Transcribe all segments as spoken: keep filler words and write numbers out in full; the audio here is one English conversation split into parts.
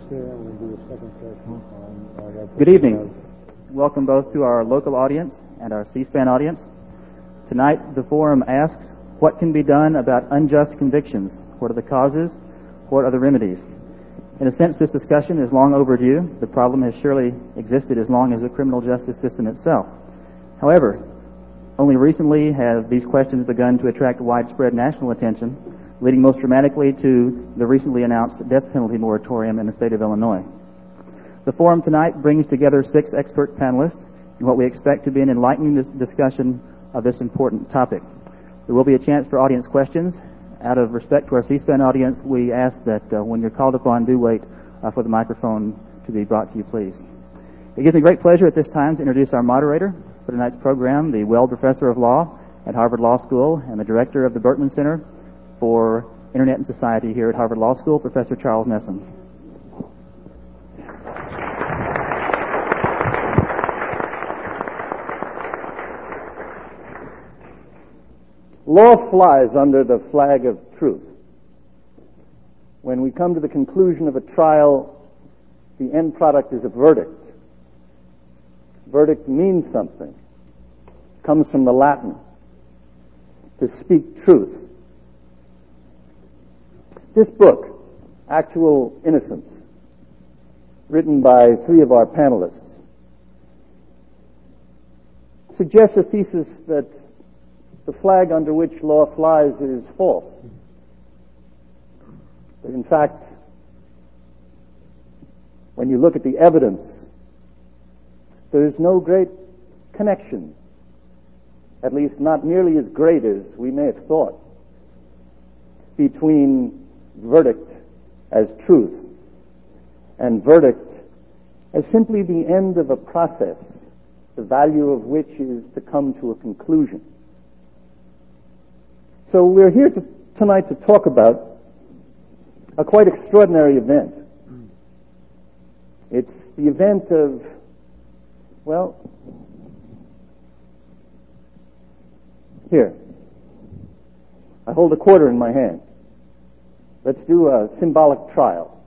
Good evening. Welcome both to our local audience and our C-SPAN audience. Tonight, the forum asks, what can be done about unjust convictions? What are the causes? What are the remedies? In a sense, this discussion is long overdue. The problem has surely existed as long as the criminal justice system itself. However, only recently have these questions begun to attract widespread national attention, leading most dramatically to the recently announced death penalty moratorium in the state of Illinois. The forum tonight brings together six expert panelists in what we expect to be an enlightening dis- discussion of this important topic. There will be a chance for audience questions. Out of respect to our C-SPAN audience, we ask that uh, when you're called upon, do wait uh, for the microphone to be brought to you, please. It gives me great pleasure at this time to introduce our moderator for tonight's program, the Weld Professor of Law at Harvard Law School and the Director of the Berkman Center for Internet and Society here at Harvard Law School, Professor Charles Nesson. Law flies under the flag of truth. When we come to the conclusion of a trial, the end product is a verdict. Verdict means something. It comes from the Latin, to speak truth. This book, Actual Innocence, written by three of our panelists, suggests a thesis that the flag under which law flies is false. That in fact, when you look at the evidence, there is no great connection, at least not nearly as great as we may have thought, between verdict as truth and verdict as simply the end of a process, the value of which is to come to a conclusion. So we're here to, tonight to talk about a quite extraordinary event. It's the event of, well, here. I hold a quarter in my hand. Let's do a symbolic trial.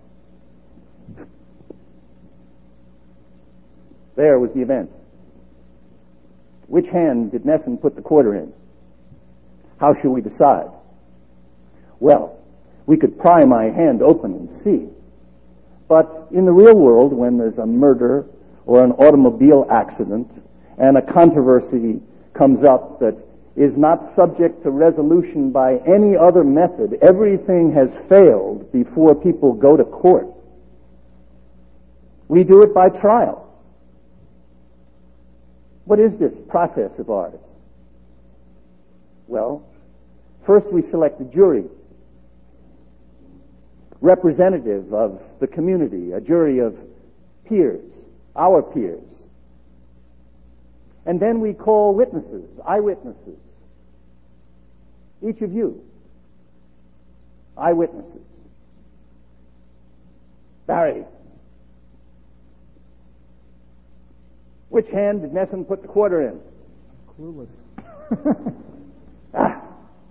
There was the event. Which hand did Nesson put the quarter in? How shall we decide? Well, we could pry my hand open and see. But in the real world, when there's a murder or an automobile accident and a controversy comes up that is not subject to resolution by any other method, everything has failed before people go to court. We do it by trial. What is this process of ours? Well, first we select a jury, representative of the community, a jury of peers, our peers. And then we call witnesses, eyewitnesses. Each of you, eyewitnesses. Barry, which hand did Nesson put the quarter in? Clueless. Ah.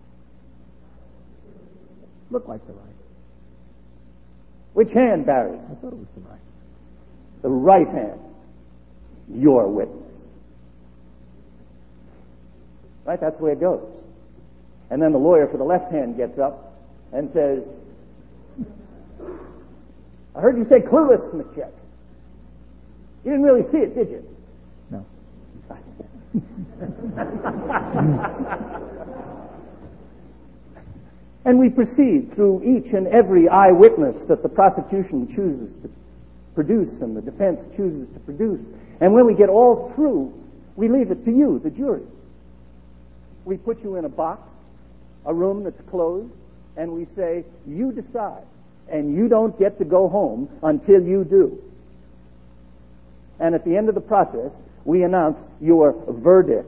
Looked like the right. Which hand, Barry? I thought it was the right. The right hand. Your witness. Right? That's the way it goes. And then the lawyer for the left hand gets up and says, I heard you say clueless, Smithcheck. You didn't really see it, did you? No. And we proceed through each and every eyewitness that the prosecution chooses to produce and the defense chooses to produce. And when we get all through, we leave it to you, the jury. We put you in a box, a room that's closed, and we say, you decide. And you don't get to go home until you do. And at the end of the process, we announce your verdict.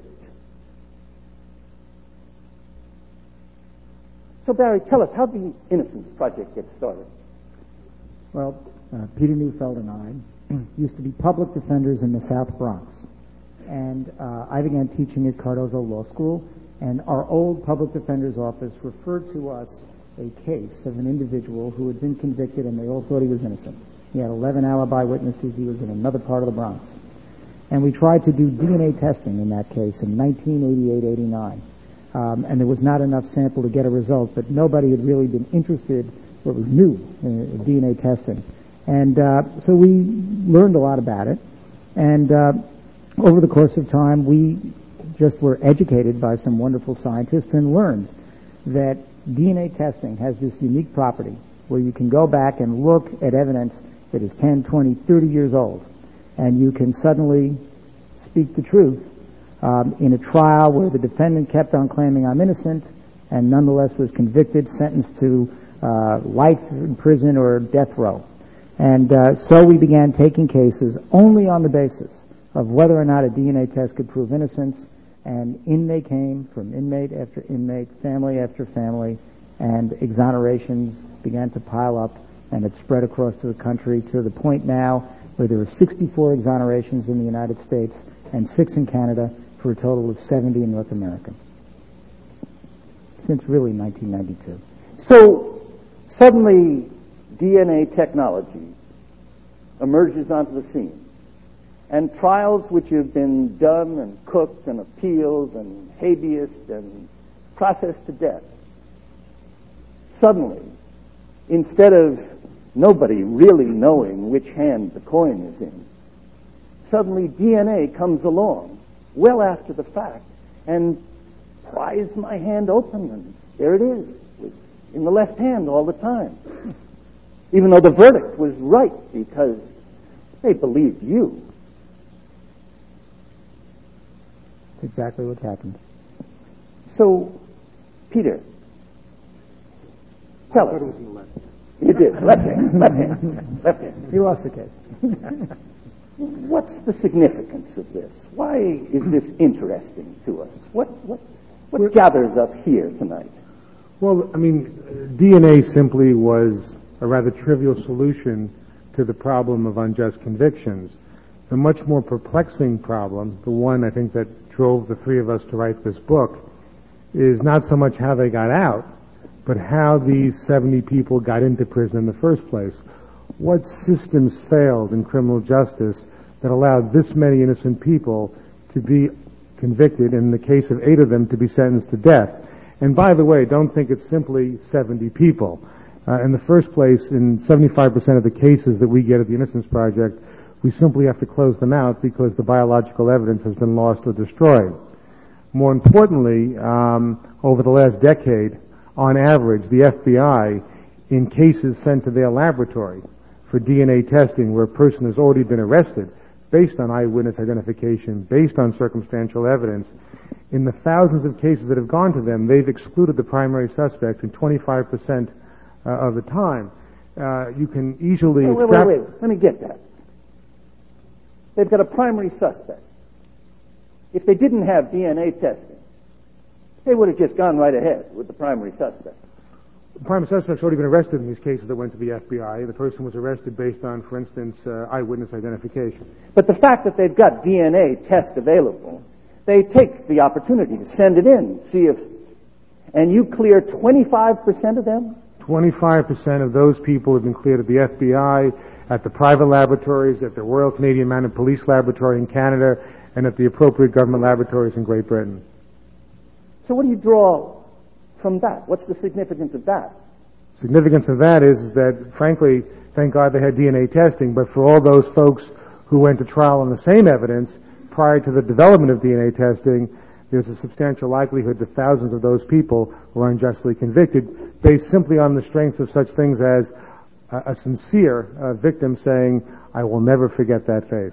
So, Barry, tell us, how did the Innocence Project get started? Well, uh, Peter Neufeld and I used to be public defenders in the South Bronx. And uh, I began teaching at Cardozo Law School, and our old public defender's office referred to us a case of an individual who had been convicted, and they all thought he was innocent. He had eleven alibi witnesses. He was in another part of the Bronx. And we tried to do D N A testing in that case in nineteen eighty-eight eighty-nine. Um, and there was not enough sample to get a result, but nobody had really been interested, or was new in D N A testing. And uh, so we learned a lot about it. And uh, over the course of time, we just were educated by some wonderful scientists and learned that D N A testing has this unique property where you can go back and look at evidence that is ten, twenty, thirty years old, and you can suddenly speak the truth um, in a trial where the defendant kept on claiming I'm innocent and nonetheless was convicted, sentenced to uh, life in prison or death row. And uh, so we began taking cases only on the basis of whether or not a D N A test could prove innocence, and in they came from inmate after inmate, family after family, and exonerations began to pile up, and it spread across to the country to the point now where there are sixty-four exonerations in the United States and six in Canada for a total of seventy in North America since really nineteen ninety-two. So suddenly D N A technology emerges onto the scene, and trials which have been done and cooked and appealed and habeas and processed to death, suddenly, instead of nobody really knowing which hand the coin is in, suddenly D N A comes along well after the fact and pries my hand open, and there it is. It's in the left hand all the time. Even though the verdict was right because they believed you. That's exactly what's happened. So, Peter, tell us. Left. You did. Left hand. Left hand. Left hand. He lost the case. What's the significance of this? Why is this interesting to us? What what what We're, gathers us here tonight? Well, I mean, D N A simply was a rather trivial solution to the problem of unjust convictions. The much more perplexing problem, the one I think that drove the three of us to write this book, is not so much how they got out, but how these seventy people got into prison in the first place. What systems failed in criminal justice that allowed this many innocent people to be convicted, and in the case of eight of them, to be sentenced to death? And by the way, don't think it's simply seventy people. Uh, in the first place, in seventy-five percent of the cases that we get at the Innocence Project, we simply have to close them out because the biological evidence has been lost or destroyed. More importantly, um, over the last decade, on average, the F B I, in cases sent to their laboratory for D N A testing where a person has already been arrested based on eyewitness identification, based on circumstantial evidence, in the thousands of cases that have gone to them, they've excluded the primary suspect in twenty-five percent uh, of the time. Uh, you can easily... Wait, wait, wait, wait. Let me get that. They've got a primary suspect. If they didn't have D N A testing, they would have just gone right ahead with the primary suspect. The primary suspect's already been arrested in these cases that went to the F B I. The person was arrested based on, for instance, uh, eyewitness identification. But the fact that they've got D N A test available, they take the opportunity to send it in, see if... And you clear twenty-five percent of them? twenty-five percent of those people have been cleared at the F B I, at the private laboratories, at the Royal Canadian Mounted Police Laboratory in Canada, and at the appropriate government laboratories in Great Britain. So what do you draw from that? What's the significance of that? Significance of that is that, frankly, thank God they had D N A testing, but for all those folks who went to trial on the same evidence prior to the development of D N A testing, there's a substantial likelihood that thousands of those people were unjustly convicted based simply on the strength of such things as a, a sincere uh, victim saying, I will never forget that face.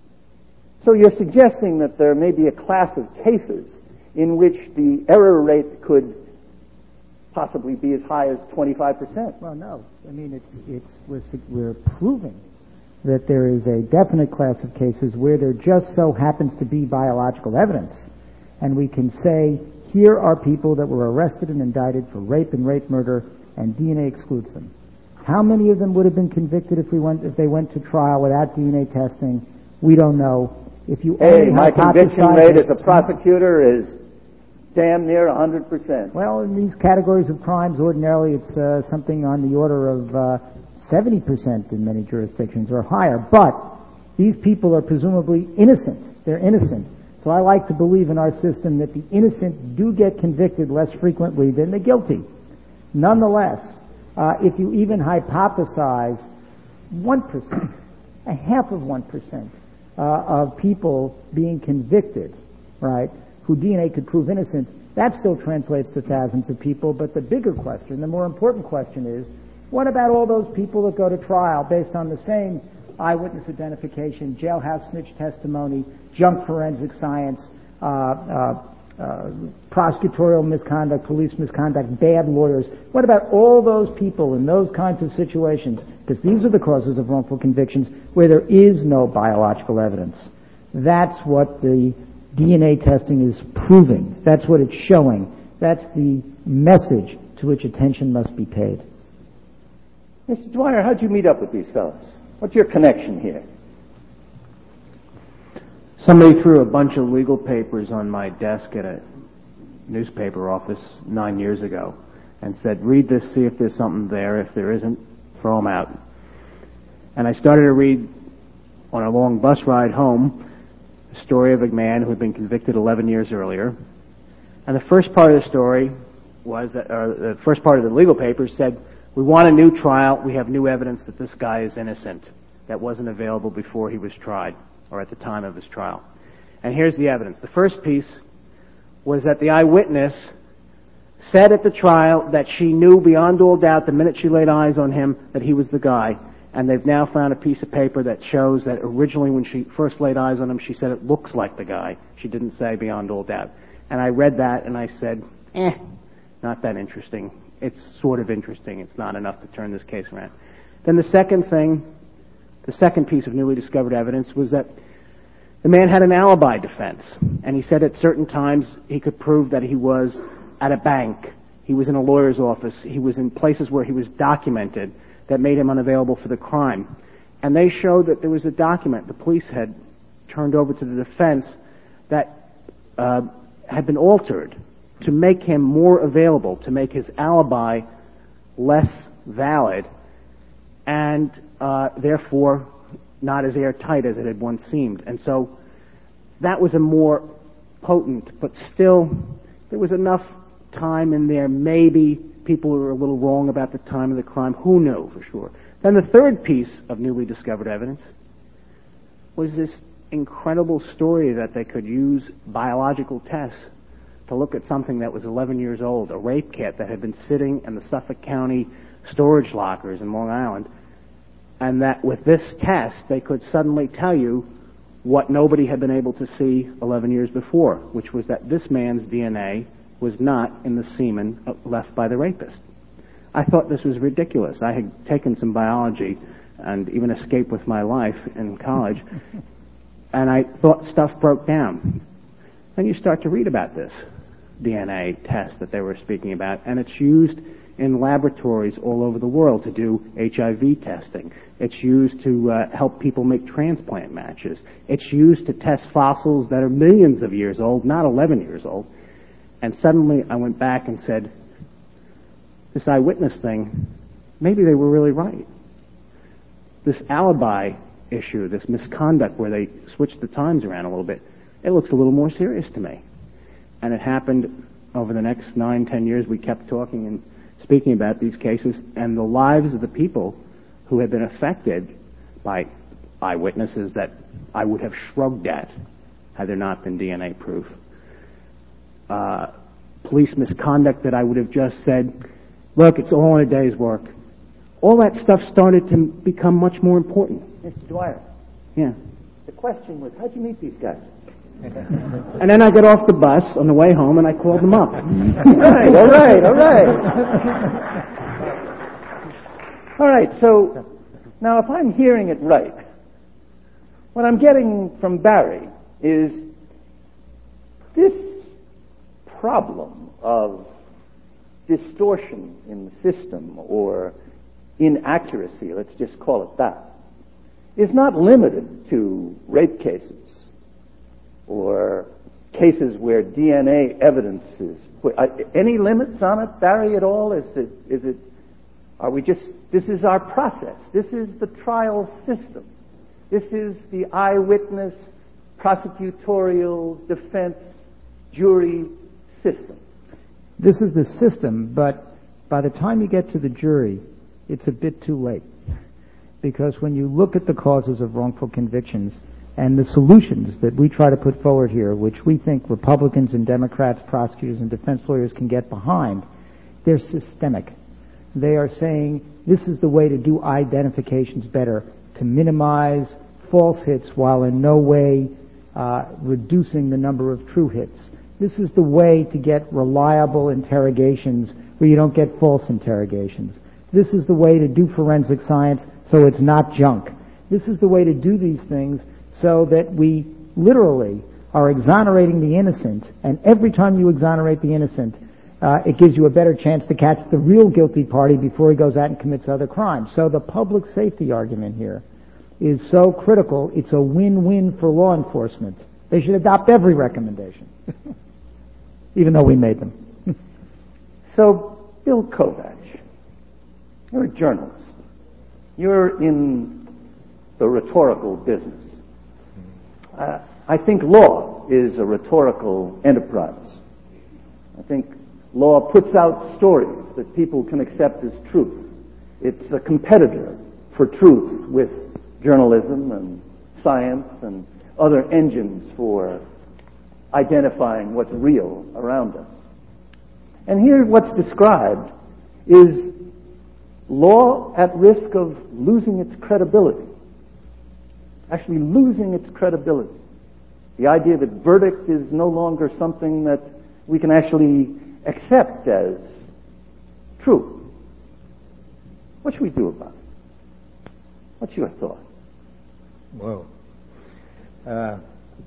So you're suggesting that there may be a class of cases in which the error rate could possibly be as high as twenty-five percent. Well, no. I mean, it's it's we're, we're proving that there is a definite class of cases where there just so happens to be biological evidence, and we can say here are people that were arrested and indicted for rape and rape murder, and D N A excludes them. How many of them would have been convicted if we went if they went to trial without D N A testing? We don't know. If you hey, my conviction rate as a prosecutor is damn near one hundred percent. Well, in these categories of crimes, ordinarily it's uh, something on the order of uh, seventy percent in many jurisdictions or higher. But these people are presumably innocent. They're innocent. So I like to believe in our system that the innocent do get convicted less frequently than the guilty. Nonetheless, uh, if you even hypothesize one percent, a half of one percent uh, of people being convicted, right, who D N A could prove innocent, that still translates to thousands of people. But the bigger question, the more important question is, what about all those people that go to trial based on the same eyewitness identification, jailhouse snitch testimony, junk forensic science, uh, uh, uh, prosecutorial misconduct, police misconduct, bad lawyers? What about all those people in those kinds of situations? Because these are the causes of wrongful convictions where there is no biological evidence. That's what the D N A testing is proving. That's what it's showing. That's the message to which attention must be paid. Mister Dwyer, how'd you meet up with these fellows? What's your connection here? Somebody threw a bunch of legal papers on my desk at a newspaper office nine years ago and said, read this, see if there's something there. If there isn't, throw them out. And I started to read on a long bus ride home the story of a man who had been convicted eleven years earlier. And the first part of the story was that, or the first part of the legal papers said, we want a new trial. We have new evidence that this guy is innocent. That wasn't available before he was tried or at the time of his trial. And here's the evidence. The first piece was that the eyewitness said at the trial that she knew beyond all doubt the minute she laid eyes on him that he was the guy. And they've now found a piece of paper that shows that originally when she first laid eyes on him, she said it looks like the guy. She didn't say beyond all doubt. And I read that and I said, eh, not that interesting. It's sort of interesting. It's not enough to turn this case around. Then the second thing, the second piece of newly discovered evidence was that the man had an alibi defense. And he said at certain times he could prove that he was at a bank. He was in a lawyer's office. He was in places where he was documented that made him unavailable for the crime. And they showed that there was a document the police had turned over to the defense that uh, had been altered to make him more available, to make his alibi less valid, and uh, therefore not as airtight as it had once seemed. And so that was a more potent, but still there was enough time in there. Maybe people were a little wrong about the time of the crime. Who knew for sure? Then the third piece of newly discovered evidence was this incredible story that they could use biological tests to look at something that was eleven years old, a rape kit that had been sitting in the Suffolk County storage lockers in Long Island, and that with this test they could suddenly tell you what nobody had been able to see eleven years before, which was that this man's D N A was not in the semen left by the rapist. I thought this was ridiculous. I had taken some biology and even escaped with my life in college, and I thought stuff broke down. Then you start to read about this D N A test that they were speaking about, and it's used in laboratories all over the world to do H I V testing. It's used to uh, help people make transplant matches. It's used to test fossils that are millions of years old, not eleven years old. And suddenly I went back and said, this eyewitness thing, maybe they were really right. This alibi issue, this misconduct where they switched the times around a little bit, it looks a little more serious to me. And it happened over the next nine, ten years. We kept talking and speaking about these cases, and the lives of the people who had been affected by eyewitnesses that I would have shrugged at had there not been D N A proof. Uh, police misconduct that I would have just said, look, it's all in a day's work. All that stuff started to become much more important. Mister Dwyer. Yeah. The question was, how'd you meet these guys? And then I got off the bus on the way home and I called them up. All right, all right, all right. All right, so now if I'm hearing it right, what I'm getting from Barry is this problem of distortion in the system or inaccuracy, let's just call it that, is not limited to rape cases or cases where D N A evidence is put. Uh, any limits on it, Barry, at all? Is it, is it, are we just, this is our process. This is the trial system. This is the eyewitness, prosecutorial, defense, jury system. This is the system, but by the time you get to the jury, it's a bit too late. Because when you look at the causes of wrongful convictions and the solutions that we try to put forward here, which we think Republicans and Democrats, prosecutors and defense lawyers can get behind, they're systemic. They are saying this is the way to do identifications better, to minimize false hits while in no way uh, reducing the number of true hits. This is the way to get reliable interrogations where you don't get false interrogations. This is the way to do forensic science so it's not junk. This is the way to do these things so that we literally are exonerating the innocent, and every time you exonerate the innocent, uh, it gives you a better chance to catch the real guilty party before he goes out and commits other crimes. So the public safety argument here is so critical, it's a win-win for law enforcement. They should adopt every recommendation, even though we made them. So, Bill Kovach, you're a journalist. You're in the rhetorical business. Uh, I think law is a rhetorical enterprise. I think law puts out stories that people can accept as truth. It's a competitor for truth with journalism and science and other engines for identifying what's real around us. And here what's described is law at risk of losing its credibility, actually losing its credibility. The idea that verdict is no longer something that we can actually accept as true. What should we do about it? What's your thought? Well, uh,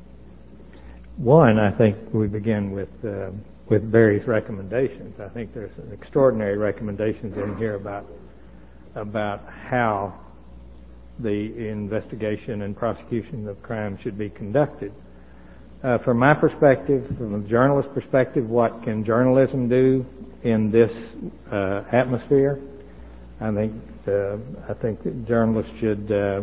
one, I think we begin with uh, with Barry's recommendations. I think there's some extraordinary recommendations in here about about how the investigation and prosecution of crime should be conducted. Uh, from my perspective, from a journalist perspective, what can journalism do in this uh, atmosphere? I think uh, I think that journalists should uh,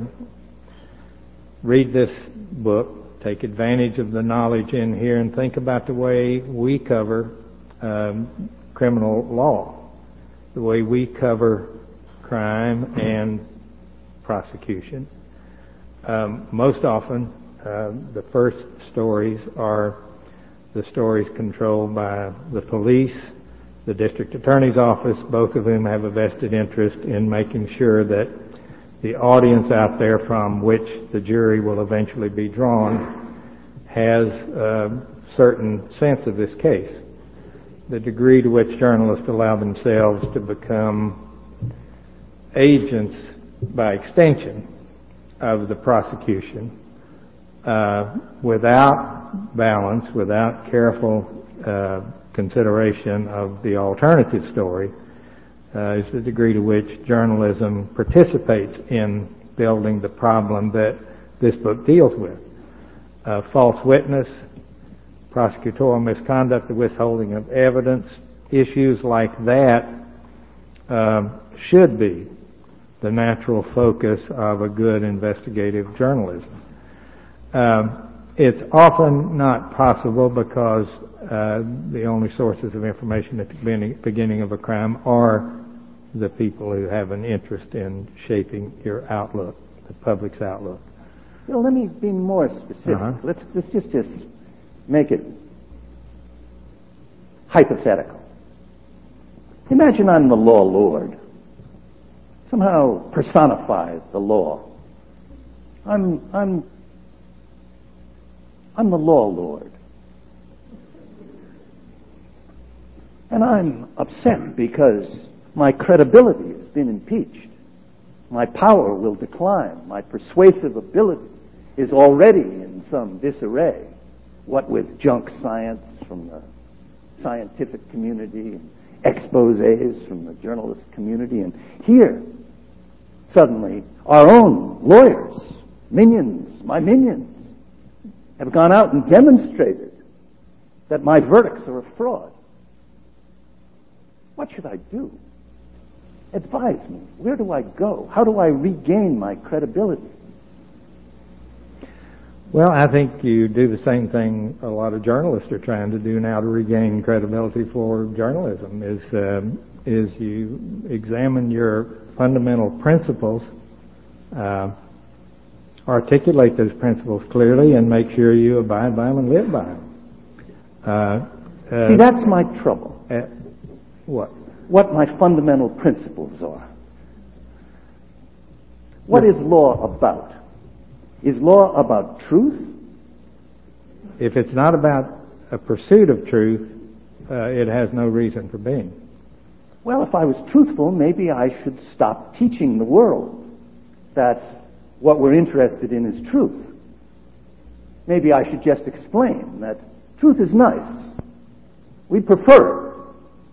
read this book, take advantage of the knowledge in here, and think about the way we cover um, criminal law, the way we cover crime and prosecution. Um, most often, uh, the first stories are the stories controlled by the police, the district attorney's office, both of whom have a vested interest in making sure that the audience out there from which the jury will eventually be drawn has a certain sense of this case. The degree to which journalists allow themselves to become agents by extension of the prosecution uh, without balance, without careful uh, consideration of the alternative story, uh, is the degree to which journalism participates in building the problem that this book deals with. Uh, false witness, prosecutorial misconduct, the withholding of evidence, issues like that um, should be the natural focus of a good investigative journalism. Um, it's often not possible because uh, the only sources of information at the beginning, beginning of a crime are the people who have an interest in shaping your outlook, the public's outlook. Well, let me be more specific. Uh-huh. Let's, let's just, just make it hypothetical. Imagine I'm the law lord. Somehow personifies the law. I'm, I'm, I'm the law lord. And I'm upset because my credibility has been impeached. My power will decline. My persuasive ability is already in some disarray. What with junk science from the scientific community and exposés from the journalist community. And here, suddenly, our own lawyers, minions, my minions, have gone out and demonstrated that my verdicts are a fraud. What should I do? Advise me. Where do I go? How do I regain my credibility? Well, I think you do the same thing a lot of journalists are trying to do now to regain credibility for journalism, is um, is you examine your fundamental principles, uh, articulate those principles clearly, and make sure you abide by them and live by them. Uh, uh, See, that's my trouble. Uh, what? What my fundamental principles are. What is law about? Is law about truth? If it's not about a pursuit of truth, uh, it has no reason for being. Well, if I was truthful, maybe I should stop teaching the world that what we're interested in is truth. Maybe I should just explain that truth is nice. We prefer it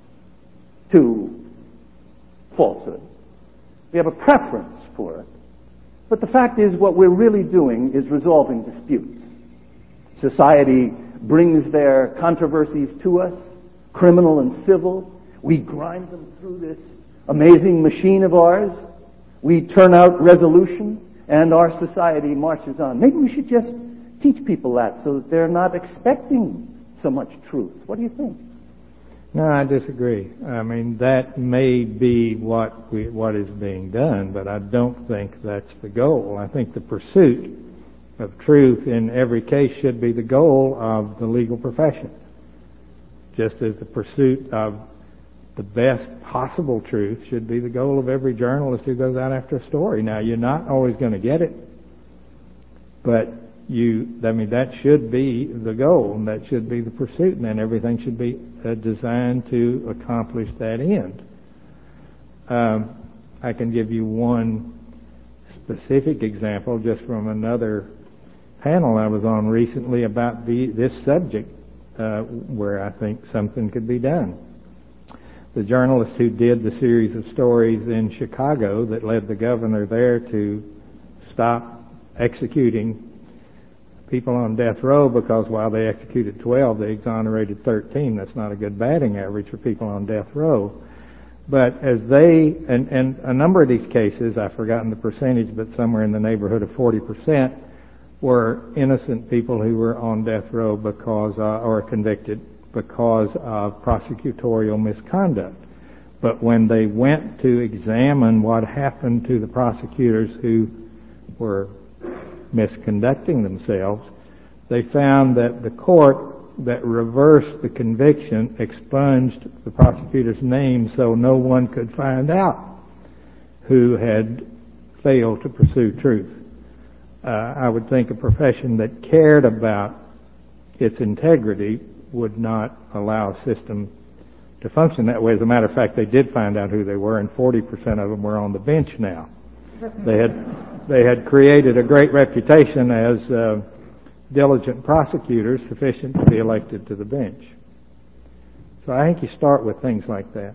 to falsehood. We have a preference for it. But the fact is, what we're really doing is resolving disputes. Society brings their controversies to us, criminal and civil. We grind them through this amazing machine of ours. We turn out resolution, and our society marches on. Maybe we should just teach people that so that they're not expecting so much truth. What do you think? No, I disagree. I mean, that may be what we, what is being done, but I don't think that's the goal. I think the pursuit of truth in every case should be the goal of the legal profession, just as the pursuit of the best possible truth should be the goal of every journalist who goes out after a story. Now, you're not always going to get it, but you, I mean, that should be the goal, and that should be the pursuit, and then everything should be uh, designed to accomplish that end. Um, I can give you one specific example just from another panel I was on recently about the, this subject, uh, where I think something could be done. The journalist who did the series of stories in Chicago that led the governor there to stop executing people on death row, because while they executed twelve, they exonerated thirteen. That's not a good batting average for people on death row. But as they, and, and a number of these cases, I've forgotten the percentage, but somewhere in the neighborhood of forty percent were innocent people who were on death row because, uh, or convicted because of prosecutorial misconduct. But when they went to examine what happened to the prosecutors who were misconducting themselves, they found that the court that reversed the conviction expunged the prosecutor's name so no one could find out who had failed to pursue truth. Uh, I would think a profession that cared about its integrity would not allow a system to function that way. As a matter of fact, they did find out who they were, and forty percent of them were on the bench now. They had they had created a great reputation as uh, diligent prosecutors, sufficient to be elected to the bench. So I think you start with things like that.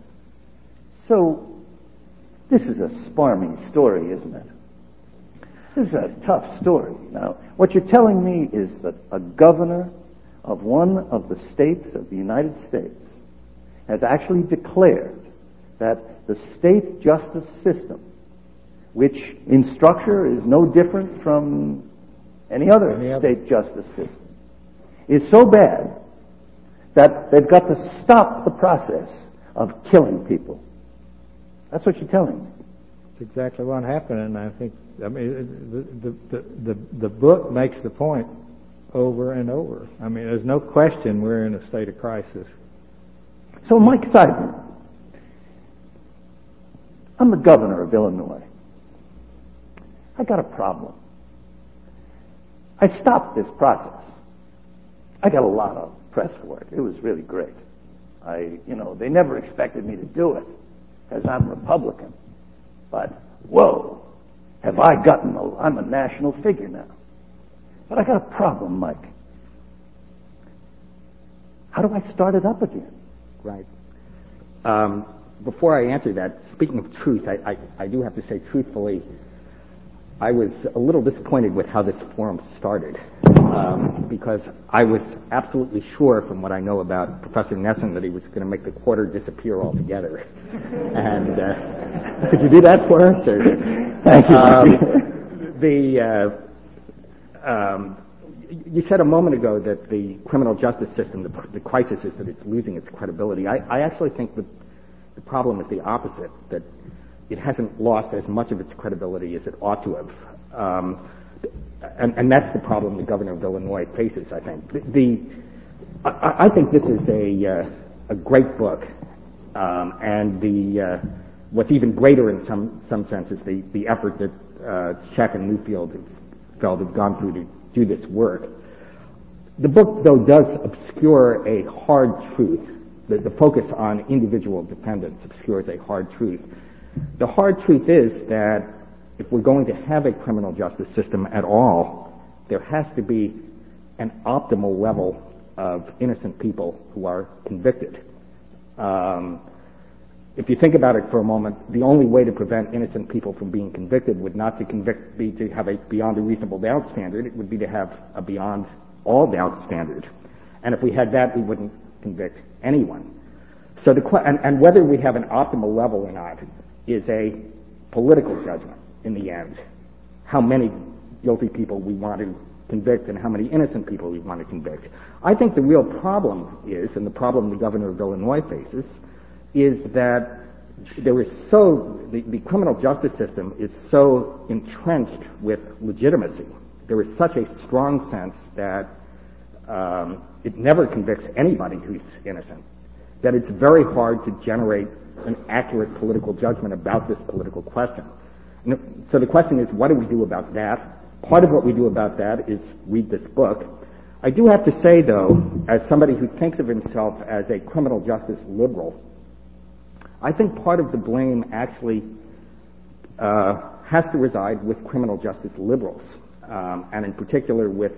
So this is a sparmy story, isn't it? This is a tough story. Now, what you're telling me is that a governor of one of the states of the United States has actually declared that the state justice system, which in structure is no different from any other any state other. justice system, is so bad that they've got to stop the process of killing people. That's what you're telling me. That's exactly what happened, and I think, I mean, the, the, the, the book makes the point over and over. I mean, there's no question we're in a state of crisis. So, Mike Seidman, I'm the governor of Illinois. I got a problem. I stopped this process. I got a lot of press for it. It was really great. I, you know, they never expected me to do it because I'm Republican. But, whoa, have I gotten a, I'm a national figure now. But I got a problem, Mike. How do I start it up again? Right. Um, before I answer that, speaking of truth, I, I, I do have to say truthfully, I was a little disappointed with how this forum started, um, because I was absolutely sure from what I know about Professor Nesson that he was going to make the quarter disappear altogether. And uh, could you do that for us? Or? Thank you. Um, the uh, um, you said a moment ago that the criminal justice system, the, the crisis is that it's losing its credibility. I, I actually think that the problem is the opposite, that it hasn't lost as much of its credibility as it ought to have. Um, and, and that's the problem the governor of Illinois faces, I think. The, the I, I think this is a, uh, a great book, um, and the uh, what's even greater in some, some sense is the, the effort that uh, Scheck and Newfield have, felt have gone through to do this work. The book, though, does obscure a hard truth. The, the focus on individual defendants obscures a hard truth. The hard truth is that if we're going to have a criminal justice system at all, there has to be an optimal level of innocent people who are convicted. Um, if you think about it for a moment, the only way to prevent innocent people from being convicted would not to convict, be to have a beyond a reasonable doubt standard. It would be to have a beyond all doubt standard. And if we had that, we wouldn't convict anyone. So the and, and whether we have an optimal level or not is a political judgment in the end. How many guilty people we want to convict and how many innocent people we want to convict. I think the real problem is, and the problem the governor of Illinois faces, is that there is so, the, the criminal justice system is so entrenched with legitimacy. There is such a strong sense that um, it never convicts anybody who's innocent, that it's very hard to generate an accurate political judgment about this political question. And so the question is, what do we do about that? Part of what we do about that is read this book. I do have to say, though, as somebody who thinks of himself as a criminal justice liberal, I think part of the blame actually uh, has to reside with criminal justice liberals, um, and in particular with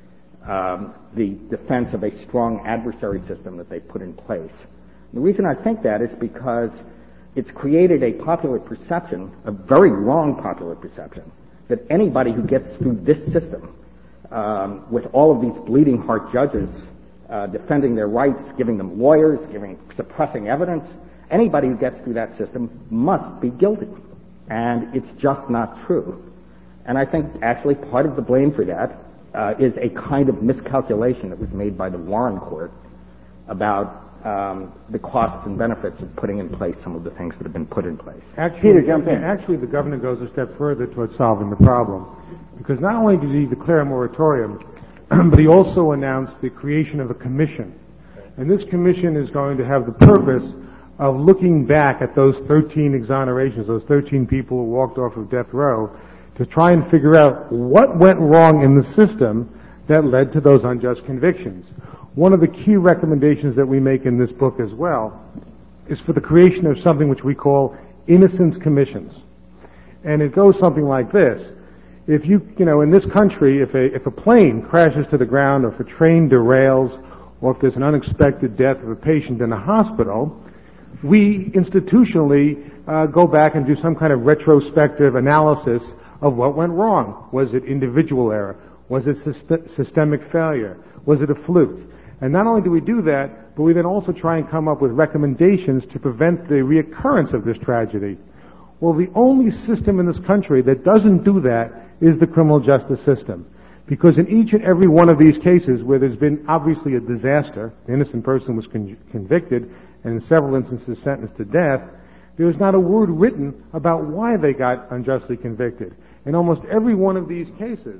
um, the defense of a strong adversary system that they put in place. The reason I think that is because it's created a popular perception, a very wrong popular perception, that anybody who gets through this system, um, with all of these bleeding heart judges uh, defending their rights, giving them lawyers, giving suppressing evidence, anybody who gets through that system must be guilty. And it's just not true. And I think actually part of the blame for that uh, is a kind of miscalculation that was made by the Warren Court about Um, the costs and benefits of putting in place some of the things that have been put in place. Actually, Peter, jump in. Actually, the governor goes a step further towards solving the problem, because not only did he declare a moratorium, but he also announced the creation of a commission. And this commission is going to have the purpose of looking back at those thirteen exonerations, those thirteen people who walked off of death row, to try and figure out what went wrong in the system that led to those unjust convictions. One of the key recommendations that we make in this book as well is for the creation of something which we call innocence commissions. And it goes something like this. If you, you know, in this country, if a, if a plane crashes to the ground, or if a train derails, or if there's an unexpected death of a patient in a hospital, we institutionally uh, go back and do some kind of retrospective analysis of what went wrong. Was it individual error? Was it syst- systemic failure? Was it a fluke? And not only do we do that, but we then also try and come up with recommendations to prevent the reoccurrence of this tragedy. Well, the only system in this country that doesn't do that is the criminal justice system. Because in each and every one of these cases where there's been obviously a disaster, the innocent person was con- convicted, and in several instances sentenced to death, there's not a word written about why they got unjustly convicted. In almost every one of these cases,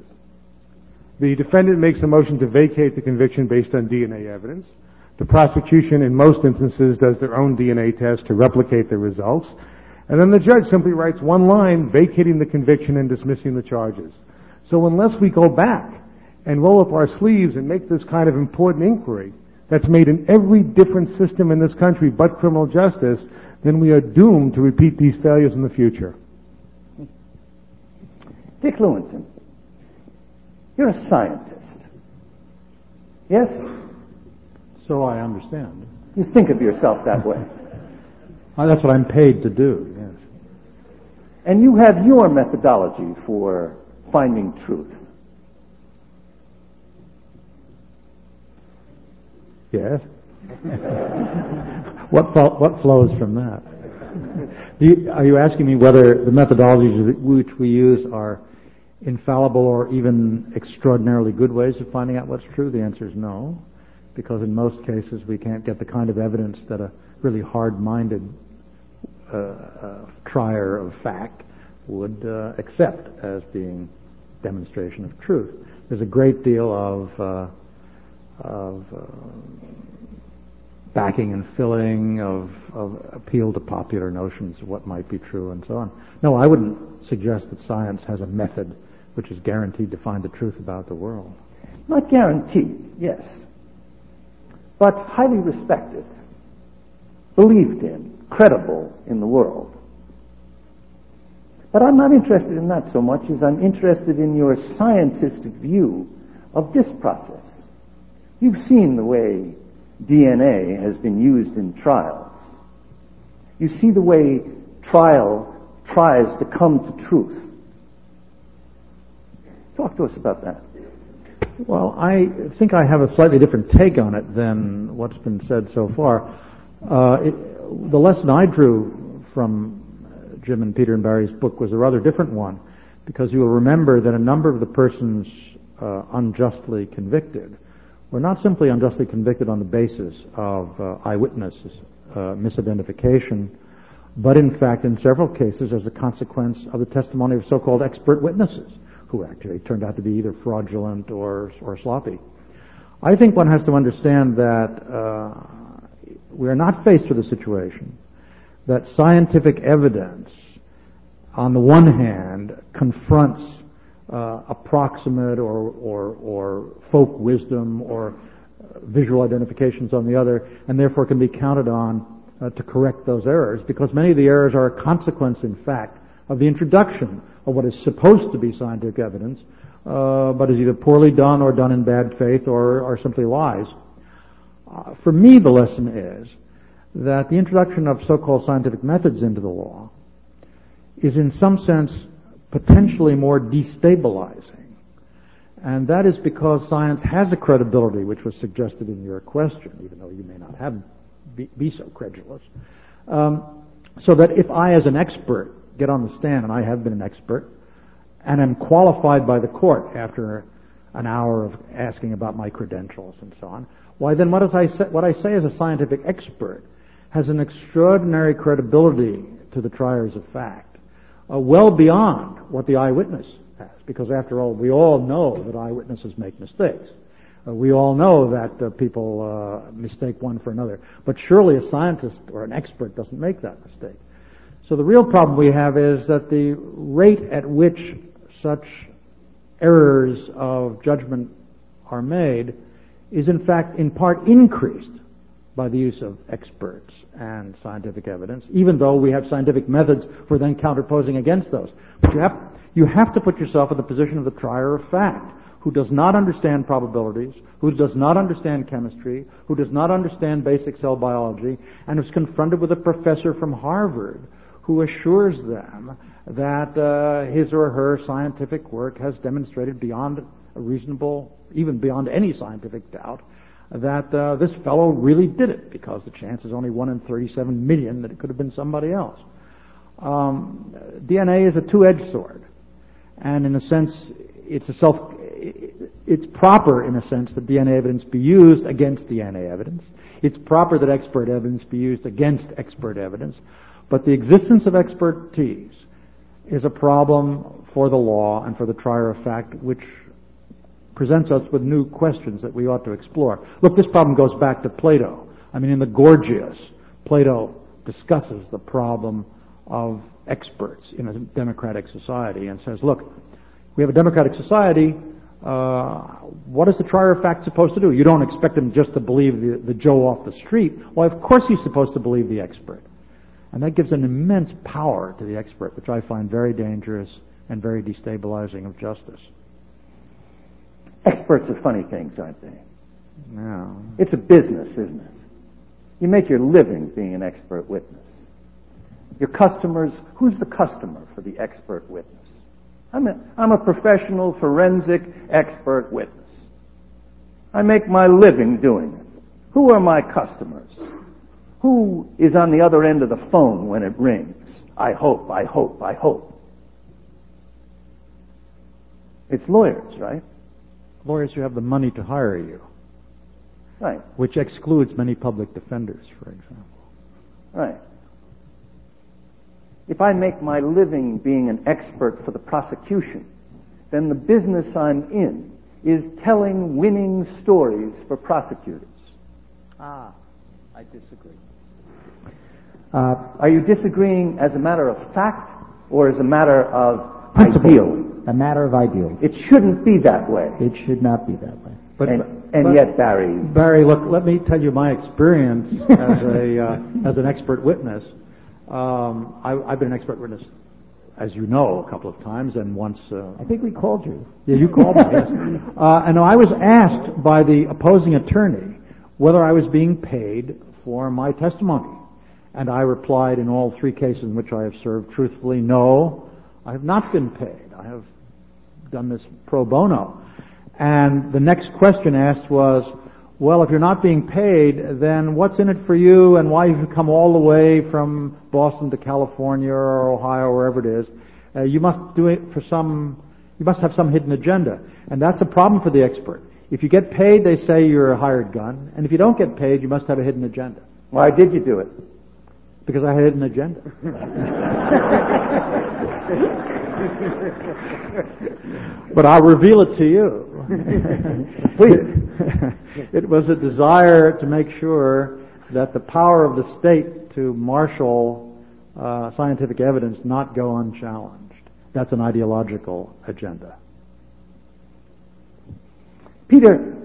the defendant makes a motion to vacate the conviction based on D N A evidence. The prosecution, in most instances, does their own D N A test to replicate the results. And then the judge simply writes one line vacating the conviction and dismissing the charges. So unless we go back and roll up our sleeves and make this kind of important inquiry that's made in every different system in this country but criminal justice, then we are doomed to repeat these failures in the future. Dick Lewinson. You're a scientist. Yes? So I understand. You think of yourself that way. Uh, that's what I'm paid to do, yes. And you have your methodology for finding truth. Yes. what fo- what flows from that? Do you, are you asking me whether the methodologies which we use are infallible or even extraordinarily good ways of finding out what's true? The answer is no, because in most cases we can't get the kind of evidence that a really hard-minded uh, uh, trier of fact would uh, accept as being demonstration of truth. There's a great deal of uh, of uh, backing and filling, of, of appeal to popular notions of what might be true and so on. No, I wouldn't suggest that science has a method which is guaranteed to find the truth about the world. Not guaranteed, yes, but highly respected, believed in, credible in the world. But I'm not interested in that so much as I'm interested in your scientific view of this process. You've seen the way D N A has been used in trials. You see the way trial tries to come to truth. Talk to us about that. Well, I think I have a slightly different take on it than what's been said so far. Uh, it, the lesson I drew from Jim and Peter and Barry's book was a rather different one, because you will remember that a number of the persons uh, unjustly convicted were not simply unjustly convicted on the basis of uh, eyewitness uh, misidentification, but in fact, in several cases, as a consequence of the testimony of so-called expert witnesses, who actually turned out to be either fraudulent or or sloppy. I think one has to understand that uh, we are not faced with a situation that scientific evidence, on the one hand, confronts uh, approximate or, or, or folk wisdom or uh, visual identifications on the other, and therefore can be counted on uh, to correct those errors, because many of the errors are a consequence, in fact, of the introduction of what is supposed to be scientific evidence, uh, but is either poorly done or done in bad faith or, or simply lies. Uh, for me, the lesson is that the introduction of so-called scientific methods into the law is in some sense potentially more destabilizing. And that is because science has a credibility, which was suggested in your question, even though you may not have be, be so credulous. Um, so that if I, as an expert, get on the stand, and I have been an expert, and am qualified by the court after an hour of asking about my credentials and so on, why then what, does I say, what I say as a scientific expert has an extraordinary credibility to the triers of fact, uh, well beyond what the eyewitness has, because after all, we all know that eyewitnesses make mistakes. Uh, we all know that uh, people uh, mistake one for another, but surely a scientist or an expert doesn't make that mistake. So the real problem we have is that the rate at which such errors of judgment are made is in fact in part increased by the use of experts and scientific evidence, even though we have scientific methods for then counterposing against those. But you have, you have to put yourself in the position of the trier of fact, who does not understand probabilities, who does not understand chemistry, who does not understand basic cell biology, and is confronted with a professor from Harvard who assures them that uh, his or her scientific work has demonstrated beyond a reasonable, even beyond any scientific doubt, that uh, this fellow really did it, because the chance is only one in thirty-seven million that it could have been somebody else. Um, D N A is a two-edged sword, and in a sense, it's a self. It's proper, in a sense, that D N A evidence be used against D N A evidence. It's proper that expert evidence be used against expert evidence. But the existence of expertise is a problem for the law and for the trier of fact, which presents us with new questions that we ought to explore. Look, this problem goes back to Plato. I mean, in the Gorgias, Plato discusses the problem of experts in a democratic society and says, look, we have a democratic society, uh, what is the trier of fact supposed to do? You don't expect him just to believe the, the Joe off the street. Well, of course he's supposed to believe the expert. And that gives an immense power to the expert, which I find very dangerous and very destabilizing of justice. Experts are funny things, aren't they? No. It's a business, isn't it? You make your living being an expert witness. Your customers, who's the customer for the expert witness? I'm a, I'm a professional forensic expert witness. I make my living doing it. Who are my customers? Who is on the other end of the phone when it rings? I hope, I hope, I hope. It's lawyers, right? Lawyers who have the money to hire you. Right. Which excludes many public defenders, for example. Right. If I make my living being an expert for the prosecution, then the business I'm in is telling winning stories for prosecutors. Ah, I disagree. Uh, are you disagreeing as a matter of fact or as a matter of ideal? A matter of ideals. It shouldn't be that way. It should not be that way. But, and but, and but, yet, Barry. Barry, look, let me tell you my experience as a uh, as an expert witness. Um, I, I've been an expert witness, as you know, a couple of times, and once. Uh, I think we called you. Yeah, you called me. Yes. Uh, and I was asked by the opposing attorney whether I was being paid for my testimony, and I replied in all three cases in which I have served truthfully, no, I have not been paid. I have done this pro bono. And the next question asked was, well, if you're not being paid, then what's in it for you, and why have you come all the way from Boston to California or Ohio, or wherever it is? Uh, you must do it for some, you must have some hidden agenda. And that's a problem for the expert. If you get paid, they say you're a hired gun, and if you don't get paid, you must have a hidden agenda. Why did you do it? Because I had a hidden agenda. But I'll reveal it to you. Please. It was a desire to make sure that the power of the state to marshal uh, scientific evidence not go unchallenged. That's an ideological agenda. Peter,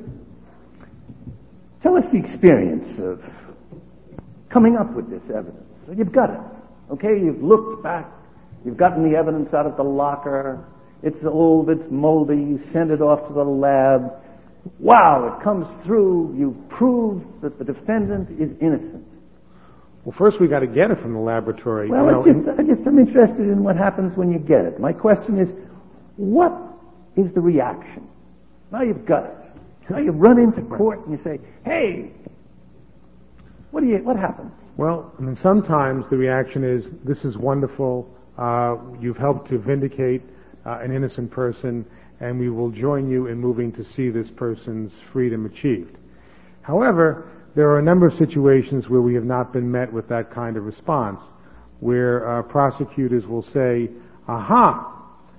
tell us the experience of coming up with this evidence. You've got it, okay? You've looked back. You've gotten the evidence out of the locker. It's old, it's moldy. You send it off to the lab. Wow, it comes through. You've proved that the defendant is innocent. Well, first we got to get it from the laboratory. Well, you know, it's just, I just, I'm interested in what happens when you get it. My question is, what is the reaction? Now you've got it. Now you run into court and you say, hey, what do you, what happens? Well, I mean, sometimes the reaction is, this is wonderful. Uh, you've helped to vindicate uh, an innocent person, and we will join you in moving to see this person's freedom achieved. However, there are a number of situations where we have not been met with that kind of response, where uh, prosecutors will say, aha,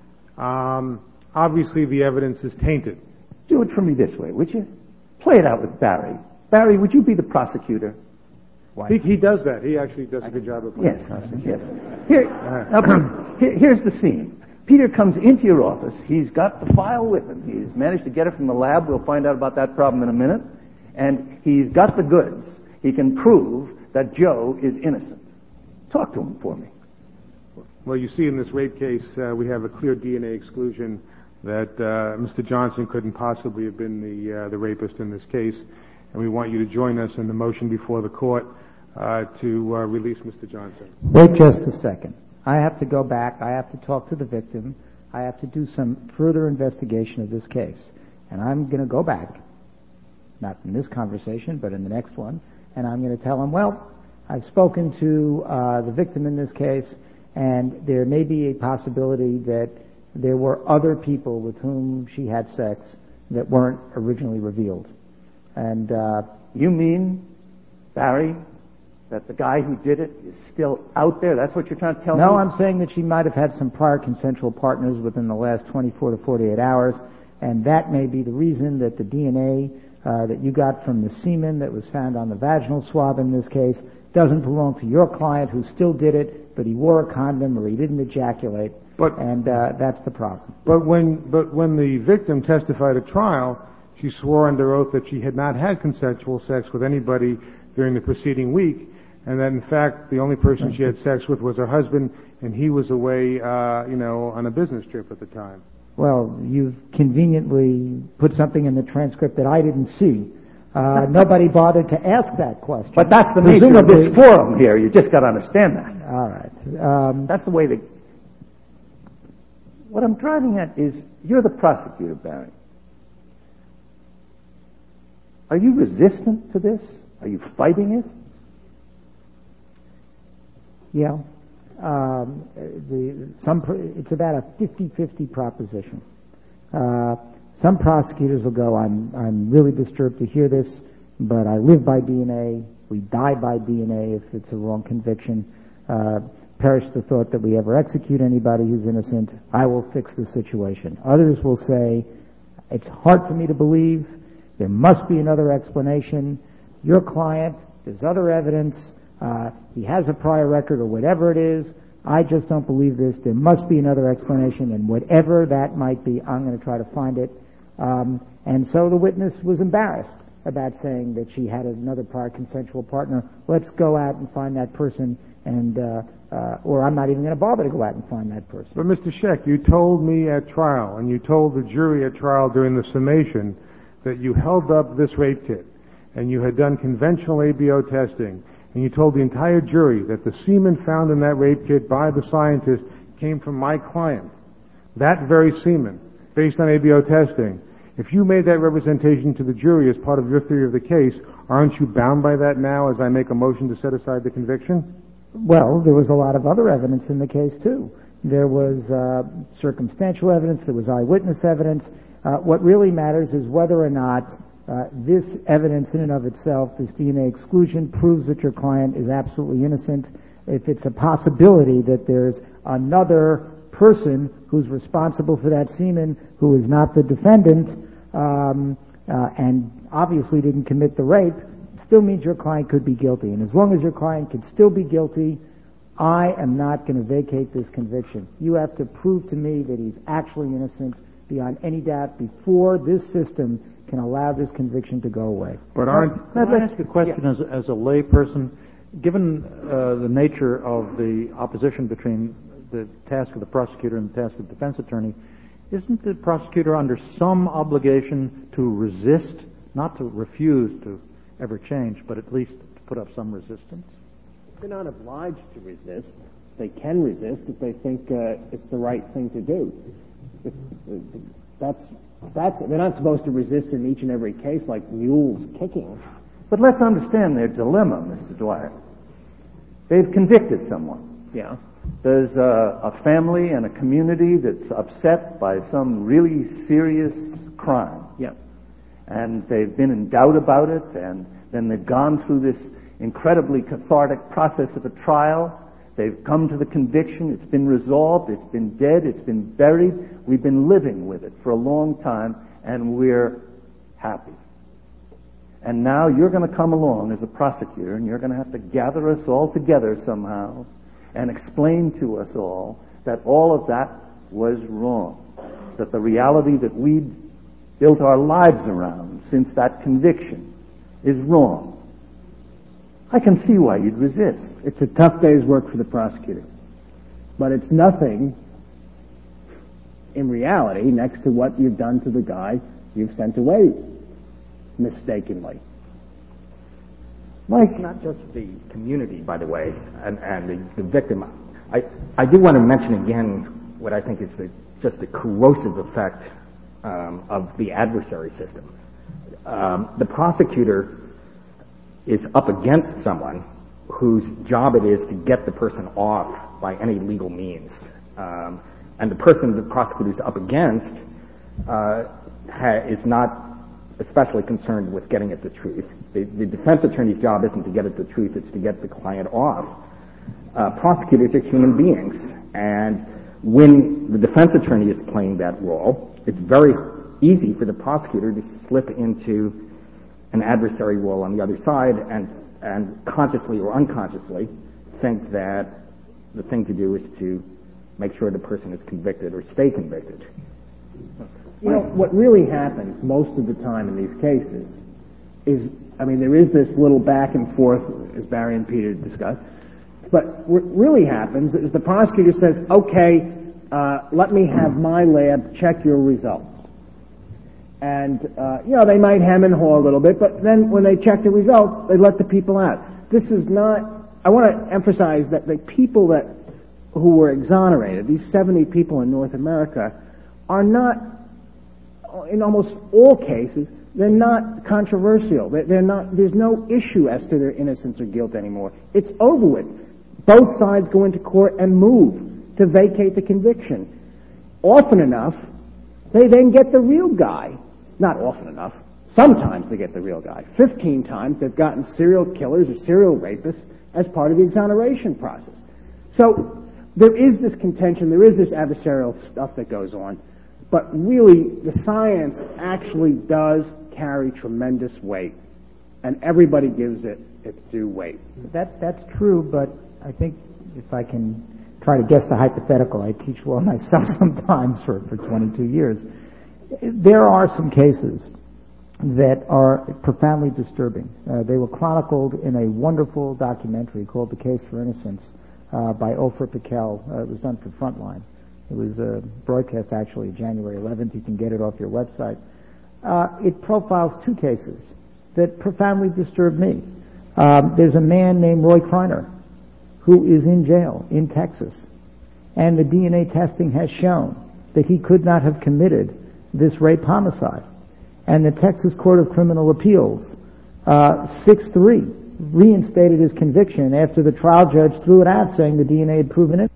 um, obviously the evidence is tainted. Do it for me this way, would you? Play it out with Barry. Barry, would you be the prosecutor? Why? He, he does that. He actually does a good job of playing. Yes, yes. Here, now, here, here's the scene. Peter comes into your office. He's got the file with him. He's managed to get it from the lab. We'll find out about that problem in a minute. And he's got the goods. He can prove that Joe is innocent. Talk to him for me. Well, you see in this rape case, uh, we have a clear D N A exclusion that uh, Mister Johnson couldn't possibly have been the uh, the rapist in this case. And we want you to join us in the motion before the court uh, to uh, release Mister Johnson. Wait just a second. I have to go back. I have to talk to the victim. I have to do some further investigation of this case. And I'm going to go back, not in this conversation, but in the next one, and I'm going to tell him, well, I've spoken to uh, the victim in this case, and there may be a possibility that there were other people with whom she had sex that weren't originally revealed. And uh, you mean, Barry, that the guy who did it is still out there? That's what you're trying to tell no, me? No, I'm saying that she might have had some prior consensual partners within the last twenty-four to forty-eight hours, and that may be the reason that the D N A uh, that you got from the semen that was found on the vaginal swab in this case doesn't belong to your client who still did it, but he wore a condom or he didn't ejaculate, but, and uh, that's the problem. But when, but when the victim testified at trial, she swore under oath that she had not had consensual sex with anybody during the preceding week, and that in fact the only person she had sex with was her husband, and he was away, uh, you know, on a business trip at the time. Well, you've conveniently put something in the transcript that I didn't see. Uh, nobody bothered to ask that question. But that's the nature of this forum here. You just got to understand that. Uh, All right. Um, That's the way they... What I'm driving at is, you're the prosecutor, Barry. Are you resistant to this? Are you fighting it? yeah. Um, the, some, it's about a fifty-fifty proposition. Uh, some prosecutors will go, I'm, I'm really disturbed to hear this, but I live by D N A. We die by D N A if it's a wrong conviction. Uh, perish the thought that we ever execute anybody who's innocent. I will fix the situation. Others will say, it's hard for me to believe. There must be another explanation. Your client, there's other evidence. Uh, he has a prior record or whatever it is. I just don't believe this. There must be another explanation, and whatever that might be, I'm going to try to find it. Um, and so the witness was embarrassed about saying that she had another prior consensual partner. Let's go out and find that person, and uh, uh, or I'm not even going to bother to go out and find that person. But Mister Scheck, you told me at trial, and you told the jury at trial during the summation, that you held up this rape kit, and you had done conventional A B O testing, and you told the entire jury that the semen found in that rape kit by the scientist came from my client. That very semen, based on A B O testing. If you made that representation to the jury as part of your theory of the case, aren't you bound by that now as I make a motion to set aside the conviction? Well, there was a lot of other evidence in the case, too. There was uh, circumstantial evidence, there was eyewitness evidence. Uh, what really matters is whether or not uh, this evidence in and of itself, this D N A exclusion, proves that your client is absolutely innocent. If it's a possibility that there's another person who's responsible for that semen who is not the defendant um, uh, and obviously didn't commit the rape, it still means your client could be guilty. And as long as your client can still be guilty, I am not going to vacate this conviction. You have to prove to me that he's actually innocent beyond any doubt before this system can allow this conviction to go away. But aren't... Can I ask a question as, as a lay person? Given uh, the nature of the opposition between the task of the prosecutor and the task of the defense attorney, isn't the prosecutor under some obligation to resist, not to refuse to ever change, but at least to put up some resistance? They're not obliged to resist. They can resist if they think uh, it's the right thing to do. If, uh, that's that's they're not supposed to resist in each and every case like mules kicking. But let's understand their dilemma, Mister Dwyer. They've convicted someone. Yeah. There's a, a family and a community that's upset by some really serious crime. Yeah. And they've been in doubt about it, and then they've gone through this incredibly cathartic process of a trial. They've come to the conviction. It's been resolved. It's been dead. It's been buried. We've been living with it for a long time, and we're happy. And now you're going to come along as a prosecutor, and you're going to have to gather us all together somehow and explain to us all that all of that was wrong, that the reality that we'd built our lives around since that conviction is wrong. I can see why you'd resist. It's a tough day's work for the prosecutor. But it's nothing, in reality, next to what you've done to the guy you've sent away mistakenly. Mike, it's not just the community, by the way, and, and the, the victim. I, I do want to mention again what I think is the, just the corrosive effect um, of the adversary system. Um, the prosecutor is up against someone whose job it is to get the person off by any legal means. Um, and the person the prosecutor is up against uh, ha- is not especially concerned with getting at the truth. The, the defense attorney's job isn't to get at the truth, it's to get the client off. Uh, prosecutors are human beings, and when the defense attorney is playing that role, it's very easy for the prosecutor to slip into an adversary role on the other side and, and consciously or unconsciously think that the thing to do is to make sure the person is convicted or stay convicted. You know, what really happens most of the time in these cases is, I mean, there is this little back and forth, as Barry and Peter discussed, but what really happens is the prosecutor says, okay, uh, let me have my lab check your results. And, uh, you know, they might hem and haw a little bit, but then when they check the results, they let the people out. This is not I want to emphasize that the people that who were exonerated, these seventy people in North America, are not, in almost all cases, they're not controversial. They're, they're not. There's no issue as to their innocence or guilt anymore. It's over with. Both sides go into court and move to vacate the conviction. Often enough, they then get the real guy. Not often enough. Sometimes they get the real guy. Fifteen times they've gotten serial killers or serial rapists as part of the exoneration process. So there is this contention, there is this adversarial stuff that goes on, but really the science actually does carry tremendous weight, and everybody gives it its due weight. That that's true, but I think if I can try to guess the hypothetical, I teach law myself sometimes for, for twenty-two years. There are some cases that are profoundly disturbing. Uh, they were chronicled in a wonderful documentary called The Case for Innocence uh, by Ofer Pikel. Uh, it was done for Frontline. It was uh, broadcast actually January eleventh. You can get it off your website. Uh, it profiles two cases that profoundly disturbed me. Um, there's a man named Roy Kreiner who is in jail in Texas, and the D N A testing has shown that he could not have committed this rape homicide. And the Texas Court of Criminal Appeals, uh, six three, reinstated his conviction after the trial judge threw it out saying the D N A had proven it.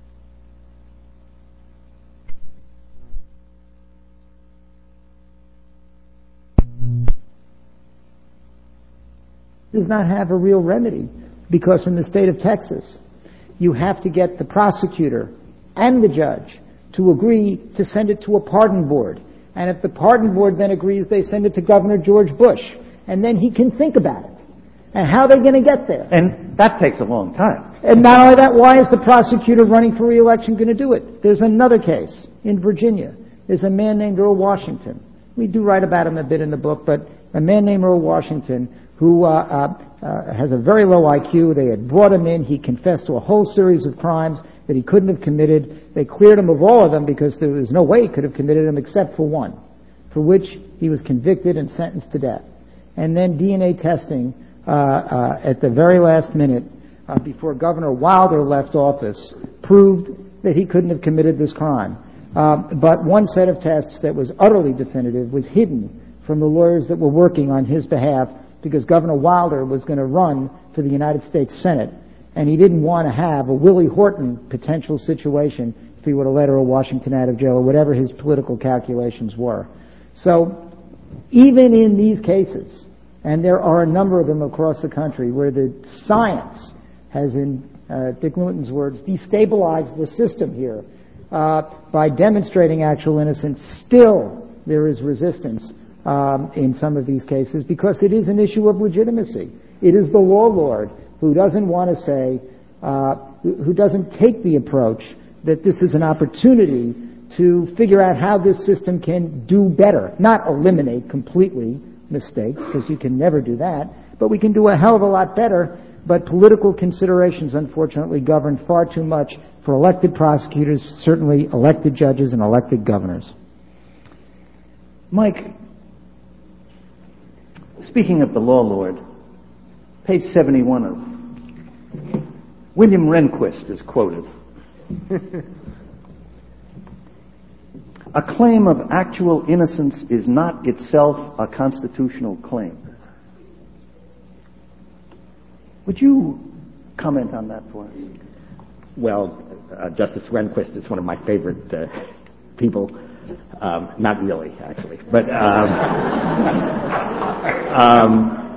Does not have a real remedy, because in the state of Texas, you have to get the prosecutor and the judge to agree to send it to a pardon board. And if the pardon board then agrees, they send it to Governor George Bush. And then he can think about it. And how are they going to get there? And that takes a long time. And not only that, why is the prosecutor running for re-election going to do it? There's another case in Virginia. There's a man named Earl Washington. We do write about him a bit in the book, but a man named Earl Washington who uh, uh, uh, has a very low I Q. They had brought him in. He confessed to a whole series of crimes that he couldn't have committed. They cleared him of all of them because there was no way he could have committed them except for one, for which he was convicted and sentenced to death. And then D N A testing uh, uh, at the very last minute, uh, before Governor Wilder left office, proved that he couldn't have committed this crime. Uh, but one set of tests that was utterly definitive was hidden from the lawyers that were working on his behalf, because Governor Wilder was going to run for the United States Senate, and he didn't want to have a Willie Horton potential situation if he would have let Earl Washington out of jail or whatever his political calculations were. So even in these cases, and there are a number of them across the country where the science has, in uh, Dick Newton's words, destabilized the system here uh, by demonstrating actual innocence, still there is resistance Um, in some of these cases, because it is an issue of legitimacy. It is the law lord who doesn't want to say, uh, who doesn't take the approach that this is an opportunity to figure out how this system can do better, not eliminate completely mistakes, because you can never do that, but we can do a hell of a lot better. But political considerations, unfortunately, govern far too much for elected prosecutors, certainly elected judges and elected governors. Mike, speaking of the law lord, page seventy-one of William Rehnquist is quoted. A claim of actual innocence is not itself a constitutional claim. Would you comment on that for us? Well, uh, Justice Rehnquist is one of my favorite uh, people. Um, not really, actually, but um, um,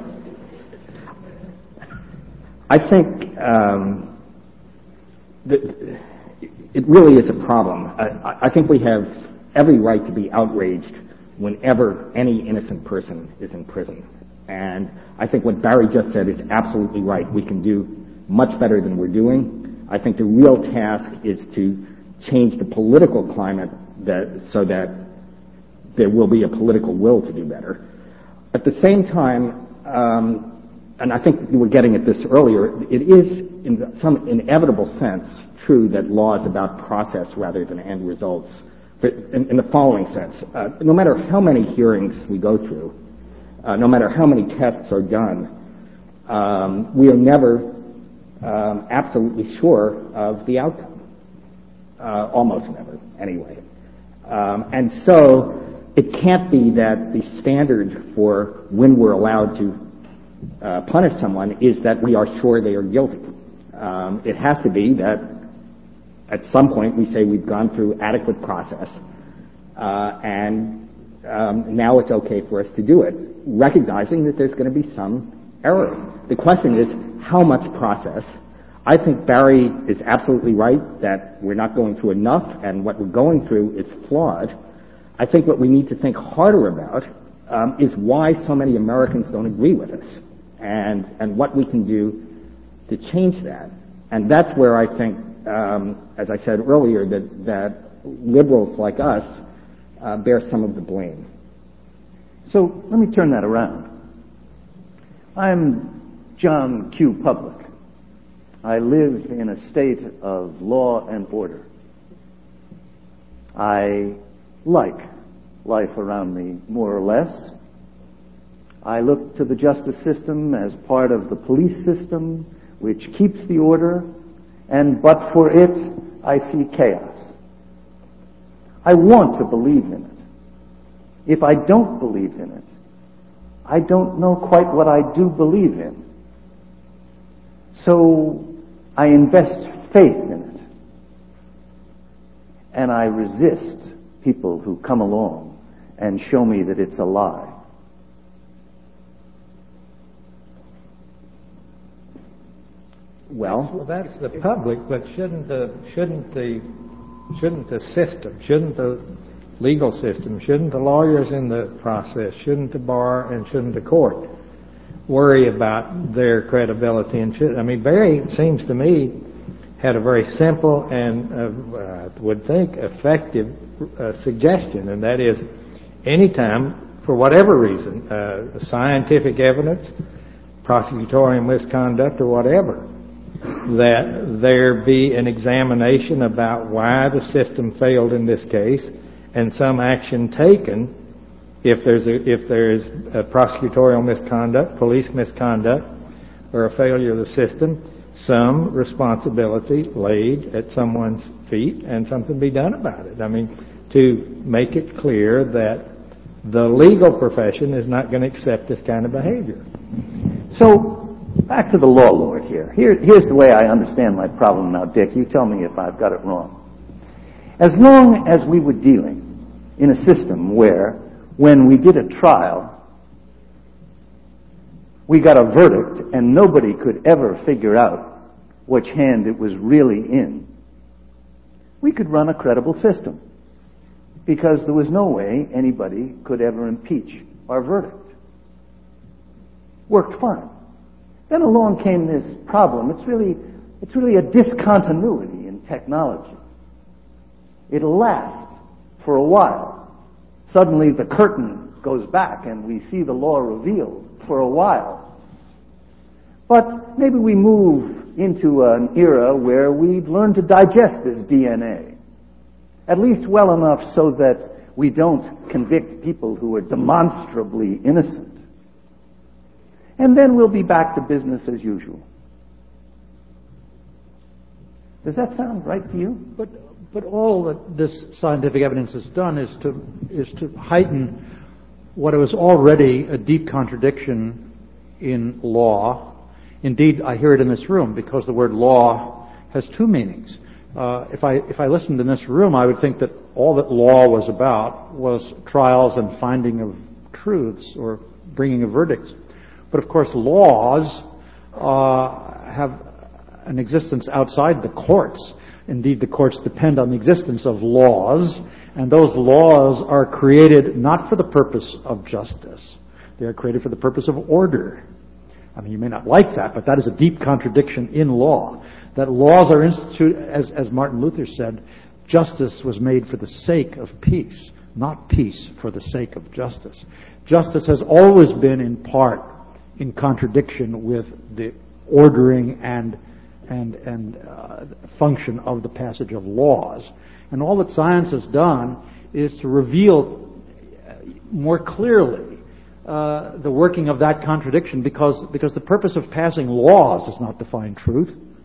I think um, that it really is a problem. I, I think we have every right to be outraged whenever any innocent person is in prison. And I think what Barry just said is absolutely right. We can do much better than we're doing. I think the real task is to change the political climate that, so that there will be a political will to do better. At the same time, um, and I think you were getting at this earlier, it is in some inevitable sense true that law is about process rather than end results. But in, in the following sense, uh, no matter how many hearings we go through, uh, no matter how many tests are done, um, we are never um, absolutely sure of the outcome. Uh, almost never, anyway. Um, and so it can't be that the standard for when we're allowed to uh, punish someone is that we are sure they are guilty. Um, it has to be that at some point we say we've gone through adequate process, uh, and um, now it's okay for us to do it, recognizing that there's going to be some error. The question is, how much process? I think Barry is absolutely right that we're not going through enough, and what we're going through is flawed. I think what we need to think harder about um, is why so many Americans don't agree with us, and and what we can do to change that. And that's where I think, um, as I said earlier, that that liberals like us uh, bear some of the blame. So let me turn that around. I'm John Q. Public. I live in a state of law and order. I like life around me, more or less. I look to the justice system as part of the police system, which keeps the order, and but for it, I see chaos. I want to believe in it. If I don't believe in it, I don't know quite what I do believe in. So I invest faith in it. And I resist people who come along and show me that it's a lie. Well, well, that's the public, but shouldn't the shouldn't the shouldn't the system, shouldn't the legal system, shouldn't the lawyers in the process, shouldn't the bar, and shouldn't the court worry about their credibility? And should, I mean, Barry seems to me had a very simple and uh, uh, would think effective uh, suggestion, and that is, anytime, for whatever reason, uh, scientific evidence, prosecutorial misconduct, or whatever, that there be an examination about why the system failed in this case, and some action taken if there's a, if there's a prosecutorial misconduct, police misconduct, or a failure of the system, some responsibility laid at someone's feet and something be done about it. I mean, to make it clear that the legal profession is not going to accept this kind of behavior. So, back to the law lord here. here. Here's the way I understand my problem now, Dick. You tell me if I've got it wrong. As long as we were dealing in a system where, when we did a trial, we got a verdict and nobody could ever figure out which hand it was really in, we could run a credible system, because there was no way anybody could ever impeach our verdict. Worked fine. Then along came this problem. It's really, it's really a discontinuity in technology. It'll last for a while. Suddenly the curtain goes back and we see the law revealed for a while. But maybe we move into an era where we've learned to digest this D N A, at least well enough so that we don't convict people who are demonstrably innocent. And then we'll be back to business as usual. Does that sound right to you? But but all that this scientific evidence has done is to is to heighten what was already a deep contradiction in law. Indeed, I hear it in this room because the word law has two meanings. Uh, if I if I listened in this room, I would think that all that law was about was trials and finding of truths or bringing of verdicts. But of course, laws uh, have an existence outside the courts. Indeed, the courts depend on the existence of laws, and those laws are created not for the purpose of justice. They are created for the purpose of order. I mean, you may not like that, but that is a deep contradiction in law. That laws are instituted, as, as Martin Luther said, justice was made for the sake of peace, not peace for the sake of justice. Justice has always been in part in contradiction with the ordering and and and uh, function of the passage of laws. And all that science has done is to reveal more clearly uh, the working of that contradiction, because because the purpose of passing laws is not to find truth.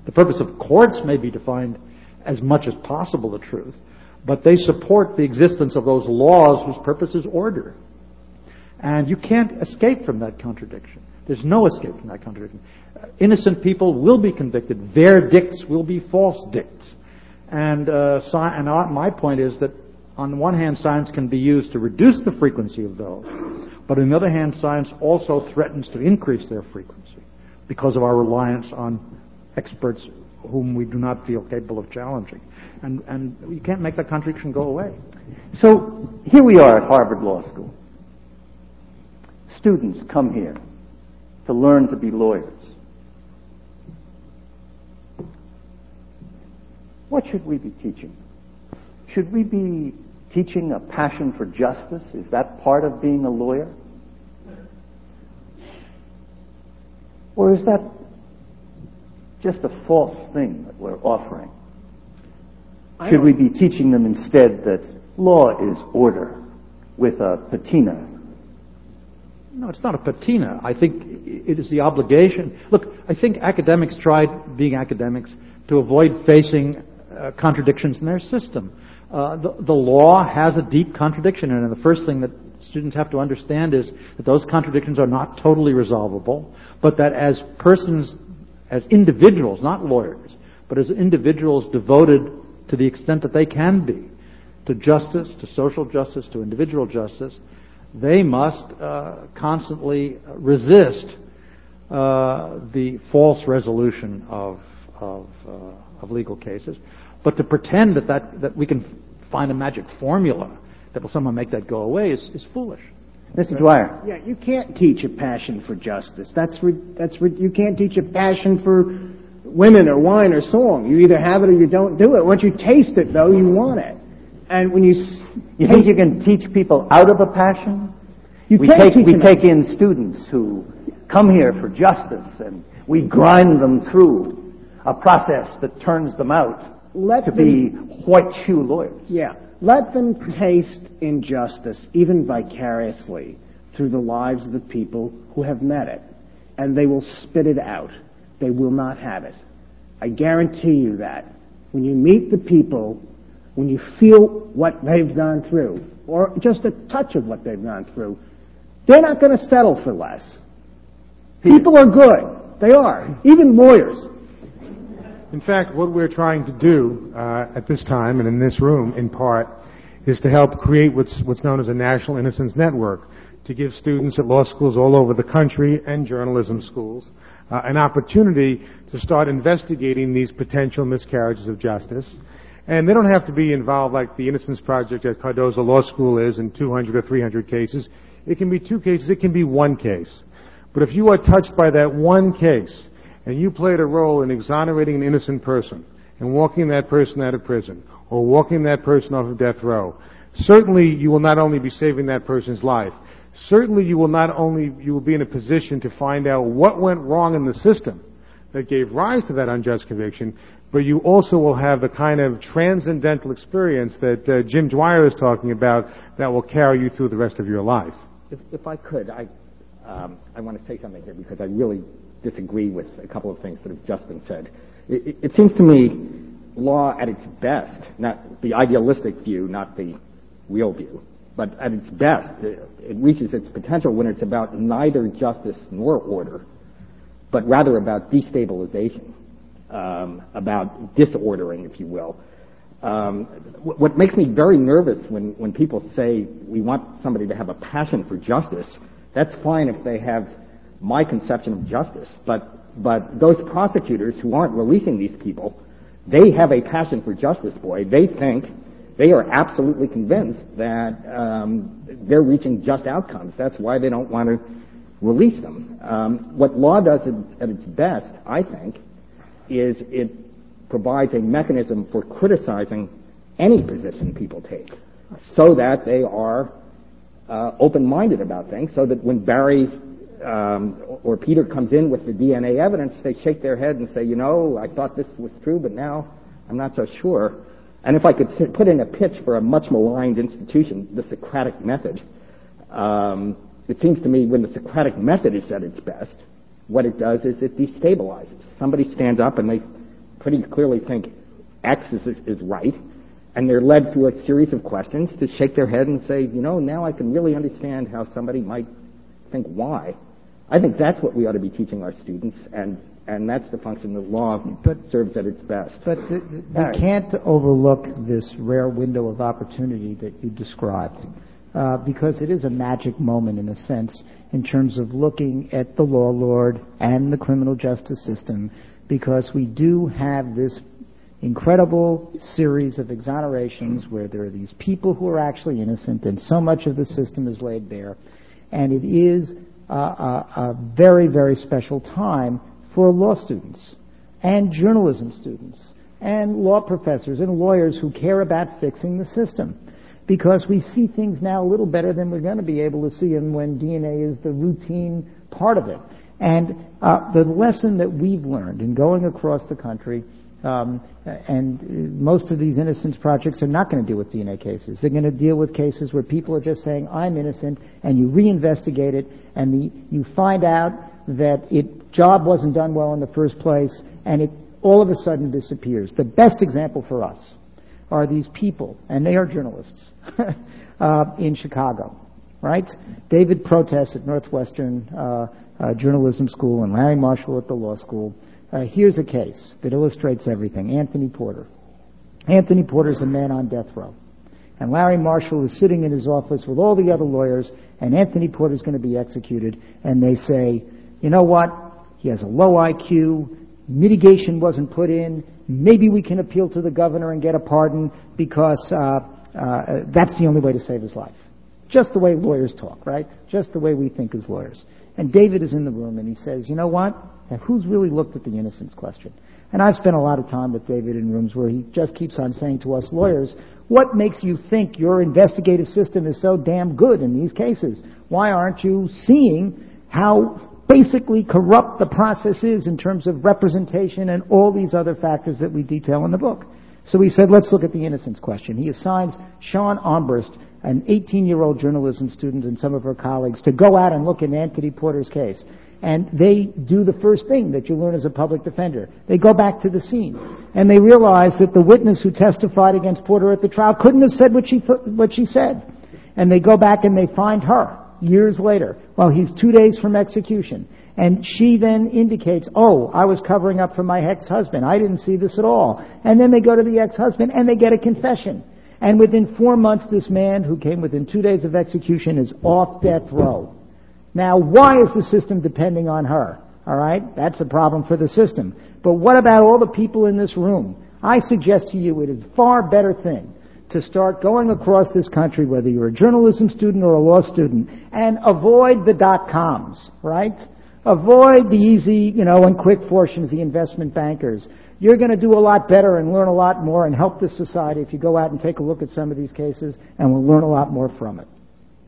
The purpose of courts may be to find as much as possible the truth, but they support the existence of those laws whose purpose is order. And you can't escape from that contradiction. There's no escape from that contradiction. Uh, innocent people will be convicted. Verdicts will be false dicts. And, uh, sci- and uh, my point is that on the one hand, science can be used to reduce the frequency of those, but on the other hand, science also threatens to increase their frequency because of our reliance on experts whom we do not feel capable of challenging. And, and you can't make that contradiction go away. So here we are at Harvard Law School. Students come here to learn to be lawyers. What should we be teaching? Should we be teaching a passion for justice? Is that part of being a lawyer? Or is that just a false thing that we're offering? Should we be teaching them instead that law is order with a patina? No, it's not a patina. I think it is the obligation. Look, I think academics tried, being academics, to avoid facing uh, contradictions in their system. Uh, the, the law has a deep contradiction in it, and the first thing that students have to understand is that those contradictions are not totally resolvable, but that as persons, as individuals, not lawyers, but as individuals devoted to the extent that they can be to justice, to social justice, to individual justice, they must uh, constantly resist uh, the false resolution of of, uh, of legal cases. But to pretend that, that that we can find a magic formula that will somehow make that go away is, is foolish. Mister Dwyer. Yeah, you can't teach a passion for justice. That's re- that's re- you can't teach a passion for women or wine or song. You either have it or you don't do it. Once you taste it, though, you want it. And when you you think you can teach people out of a passion? You we can't take teach we them take in students who come here for justice, and we grind them through a process that turns them out Let to them, be white shoe lawyers. Yeah, let them taste injustice, even vicariously, through the lives of the people who have met it, and they will spit it out. They will not have it. I guarantee you that. When you meet the people, when you feel what they've gone through, or just a touch of what they've gone through, they're not going to settle for less. People are good. They are. Even lawyers. In fact, what we're trying to do uh, at this time and in this room, in part, is to help create what's, what's known as a National Innocence Network, to give students at law schools all over the country and journalism schools uh, an opportunity to start investigating these potential miscarriages of justice. And they don't have to be involved like the Innocence Project at Cardozo Law School is in two hundred or three hundred cases. It can be two cases. It can be one case. But if you are touched by that one case and you played a role in exonerating an innocent person and walking that person out of prison or walking that person off of death row, certainly you will not only be saving that person's life, certainly you will not only, you will be in a position to find out what went wrong in the system that gave rise to that unjust conviction, but you also will have the kind of transcendental experience that uh, Jim Dwyer is talking about that will carry you through the rest of your life. If, if I could, I, um, I want to say something here because I really disagree with a couple of things that have just been said. It, it, it seems to me law at its best, not the idealistic view, not the real view, but at its best, it, it reaches its potential when it's about neither justice nor order, but rather about destabilization, um, about disordering, if you will. Um, what makes me very nervous when, when people say we want somebody to have a passion for justice, that's fine if they have my conception of justice, but, but those prosecutors who aren't releasing these people, they have a passion for justice, boy. They think, they are absolutely convinced that um, they're reaching just outcomes. That's why they don't want to release them. Um, what law does at, at its best, I think, is it provides a mechanism for criticizing any position people take so that they are uh, open-minded about things, so that when Barry um, or Peter comes in with the D N A evidence, they shake their head and say, you know, I thought this was true, but now I'm not so sure. And if I could sit, put in a pitch for a much maligned institution, the Socratic method, um, it seems to me when the Socratic method is at its best, what it does is it destabilizes. Somebody stands up and they pretty clearly think X is, is right, and they're led through a series of questions to shake their head and say, you know, now I can really understand how somebody might think Y. I think that's what we ought to be teaching our students, and, and that's the function that law but, serves at its best. But the, the, we right. can't overlook this rare window of opportunity that you described, uh, because it is a magic moment in a sense in terms of looking at the law lord and the criminal justice system, because we do have this incredible series of exonerations where there are these people who are actually innocent, and so much of the system is laid bare. And it is uh, a, a very, very special time for law students and journalism students and law professors and lawyers who care about fixing the system, because we see things now a little better than we're going to be able to see them when D N A is the routine part of it. And uh, the lesson that we've learned in going across the country, um, and most of these innocence projects are not going to deal with D N A cases. They're going to deal with cases where people are just saying, I'm innocent, and you reinvestigate it, and the, you find out that it job wasn't done well in the first place, and it all of a sudden disappears. The best example for us are these people, and they are journalists, uh, in Chicago, right? David Protess at Northwestern uh, uh, Journalism School and Larry Marshall at the law school. Uh, here's a case that illustrates everything. Anthony Porter. Anthony Porter's a man on death row. And Larry Marshall is sitting in his office with all the other lawyers, and Anthony Porter's going to be executed, and they say, you know what? He has a low I Q, mitigation wasn't put in, maybe we can appeal to the governor and get a pardon because uh, uh, that's the only way to save his life. Just the way lawyers talk, right? Just the way we think as lawyers. And David is in the room and he says, you know what? Now, who's really looked at the innocence question? And I've spent a lot of time with David in rooms where he just keeps on saying to us lawyers, what makes you think your investigative system is so damn good in these cases? Why aren't you seeing how basically corrupt the process is in terms of representation and all these other factors that we detail in the book? So he said, let's look at the innocence question. He assigns Sean Armbrust, an eighteen-year-old journalism student, and some of her colleagues to go out and look at Anthony Porter's case. And they do the first thing that you learn as a public defender. They go back to the scene. And they realize that the witness who testified against Porter at the trial couldn't have said what she, th- what she said. And they go back and they find her years later, while he's two days from execution. And she then indicates, oh, I was covering up for my ex-husband. I didn't see this at all. And then they go to the ex-husband and they get a confession. And within four months, this man who came within two days of execution is off death row. Now, why is the system depending on her? All right? That's a problem for the system. But what about all the people in this room? I suggest to you it is a far better thing to start going across this country, whether you're a journalism student or a law student, and avoid the dot-coms, right? Avoid the easy, you know, and quick fortunes, the investment bankers. You're going to do a lot better and learn a lot more and help this society if you go out and take a look at some of these cases, and we'll learn a lot more from it.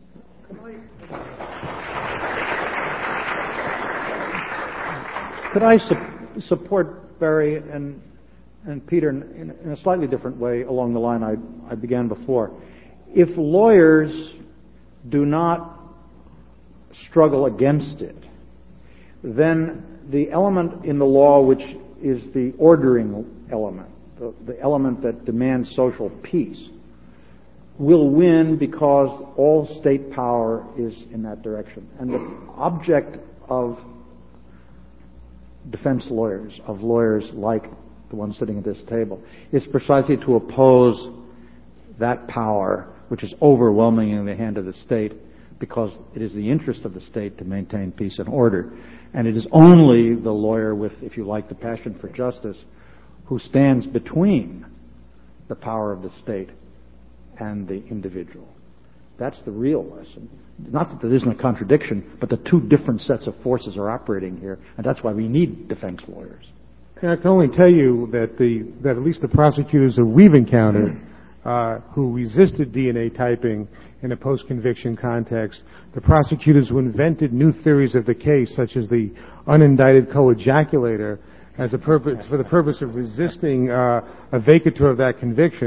Could I su- support Barry and and Peter in, in a slightly different way along the line I, I began before? If lawyers do not struggle against it, then the element in the law which is the ordering element, the, the element that demands social peace, will win because all state power is in that direction. And the object of defense lawyers, of lawyers like the one sitting at this table, is precisely to oppose that power which is overwhelming in the hand of the state, because it is the interest of the state to maintain peace and order. And it is only the lawyer with, if you like, the passion for justice who stands between the power of the state and the individual. That's the real lesson. Not that there isn't a contradiction, but the two different sets of forces are operating here, and that's why we need defense lawyers. And I can only tell you that the that at least the prosecutors that we've encountered uh, who resisted D N A typing in a post-conviction context, the prosecutors who invented new theories of the case, such as the unindicted co-ejaculator, as a purpose for the purpose of resisting uh, a vacatur of that conviction,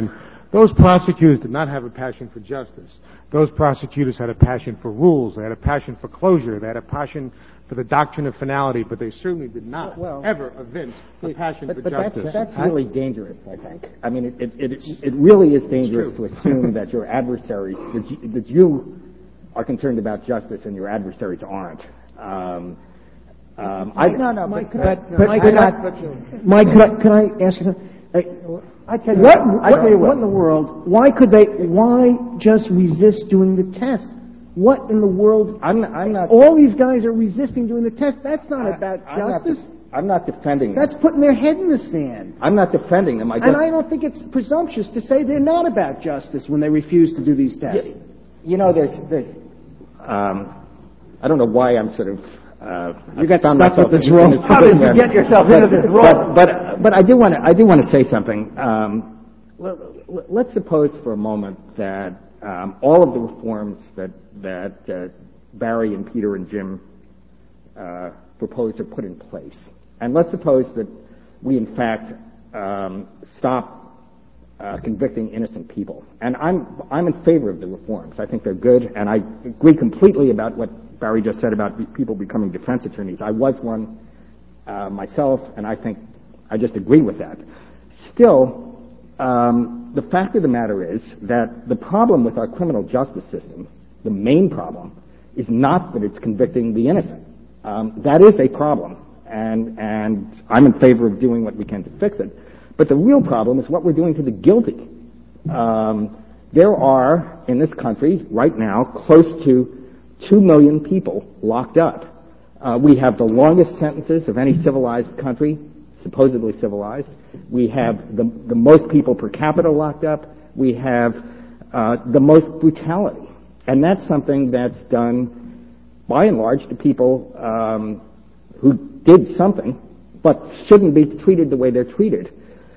Those prosecutors did not have a passion for justice. Those prosecutors had a passion for rules. They had a passion for closure. They had a passion for the doctrine of finality, but they certainly did not well, ever evince a passion but, for but justice. That's, that's really dangerous, I think. I mean, it, it, it, it really is dangerous to assume that your adversaries, that you, that you are concerned about justice and your adversaries aren't. Um, um, I, no, no, Mike, but, but, but, Mike, but, but Mike, could I, could I ask you something? I tell you what, what, I tell you what, what in the world, why could they, why just resist doing the test? What in the world? I'm, I'm not. All these guys are resisting doing the test. That's not I, about I'm justice. Not de- I'm not defending them. That's putting their head in the sand. I'm not defending them. I just, and I don't think it's presumptuous to say they're not about justice when they refuse to do these tests. You, you know, there's, there's, um, I don't know why I'm sort of. Uh, you got stuck with this role. How did you get yourself into this role? But, but, but I do want to. I do want to say something. Um, let, let's suppose for a moment that um, all of the reforms that that uh, Barry and Peter and Jim uh, proposed are put in place, and let's suppose that we, in fact, um, stop uh, convicting innocent people. And I'm I'm in favor of the reforms. I think they're good, and I agree completely about what Barry just said about people becoming defense attorneys. I was one uh, myself, and I think I just agree with that. Still, um, the fact of the matter is that the problem with our criminal justice system, the main problem, is not that it's convicting the innocent. Um, that is a problem, and and I'm in favor of doing what we can to fix it. But the real problem is what we're doing to the guilty. Um, there are, in this country, right now, close to Two million people locked up. Uh, we have the longest sentences of any civilized country, supposedly civilized. We have the, the most people per capita locked up. We have uh, the most brutality. And that's something that's done, by and large, to people um, who did something, but shouldn't be treated the way they're treated.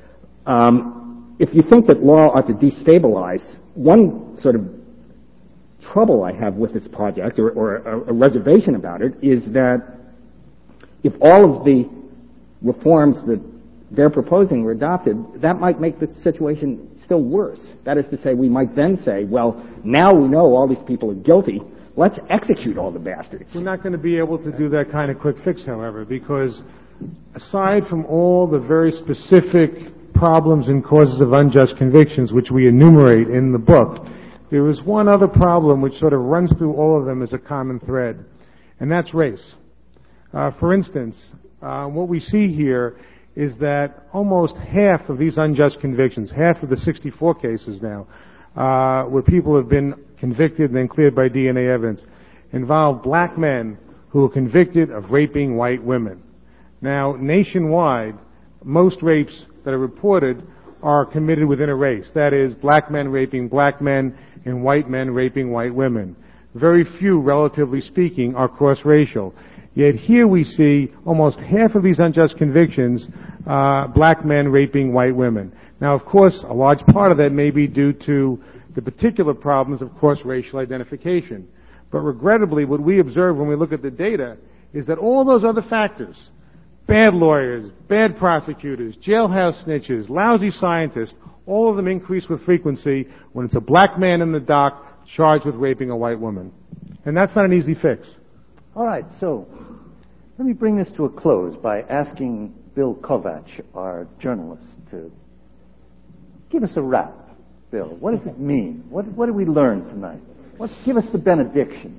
Um, if you think that law ought to destabilize, one sort of trouble I have with this project, or, or a, a reservation about it, is that if all of the reforms that they're proposing were adopted, that might make the situation still worse. That is to say, we might then say, well, now we know all these people are guilty, let's execute all the bastards. We're not going to be able to do that kind of quick fix, however, because aside from all the very specific problems and causes of unjust convictions, which we enumerate in the book, there is one other problem which sort of runs through all of them as a common thread, and that's race. Uh, for instance, uh, what we see here is that almost half of these unjust convictions, half of the sixty-four cases now, uh, where people have been convicted and then cleared by D N A evidence, involve black men who were convicted of raping white women. Now, nationwide, most rapes that are reported are committed within a race. That is, black men raping black men and white men raping white women. Very few, relatively speaking, are cross-racial. Yet here we see almost half of these unjust convictions, uh, black men raping white women. Now, of course, a large part of that may be due to the particular problems of cross-racial identification. But regrettably, what we observe when we look at the data is that all those other factors, bad lawyers, bad prosecutors, jailhouse snitches, lousy scientists, all of them increase with frequency when it's a black man in the dock charged with raping a white woman. And that's not an easy fix. All right, so let me bring this to a close by asking Bill Kovach, our journalist, to give us a wrap. Bill, what does it mean? What, what did we learn tonight? What, give us the benediction.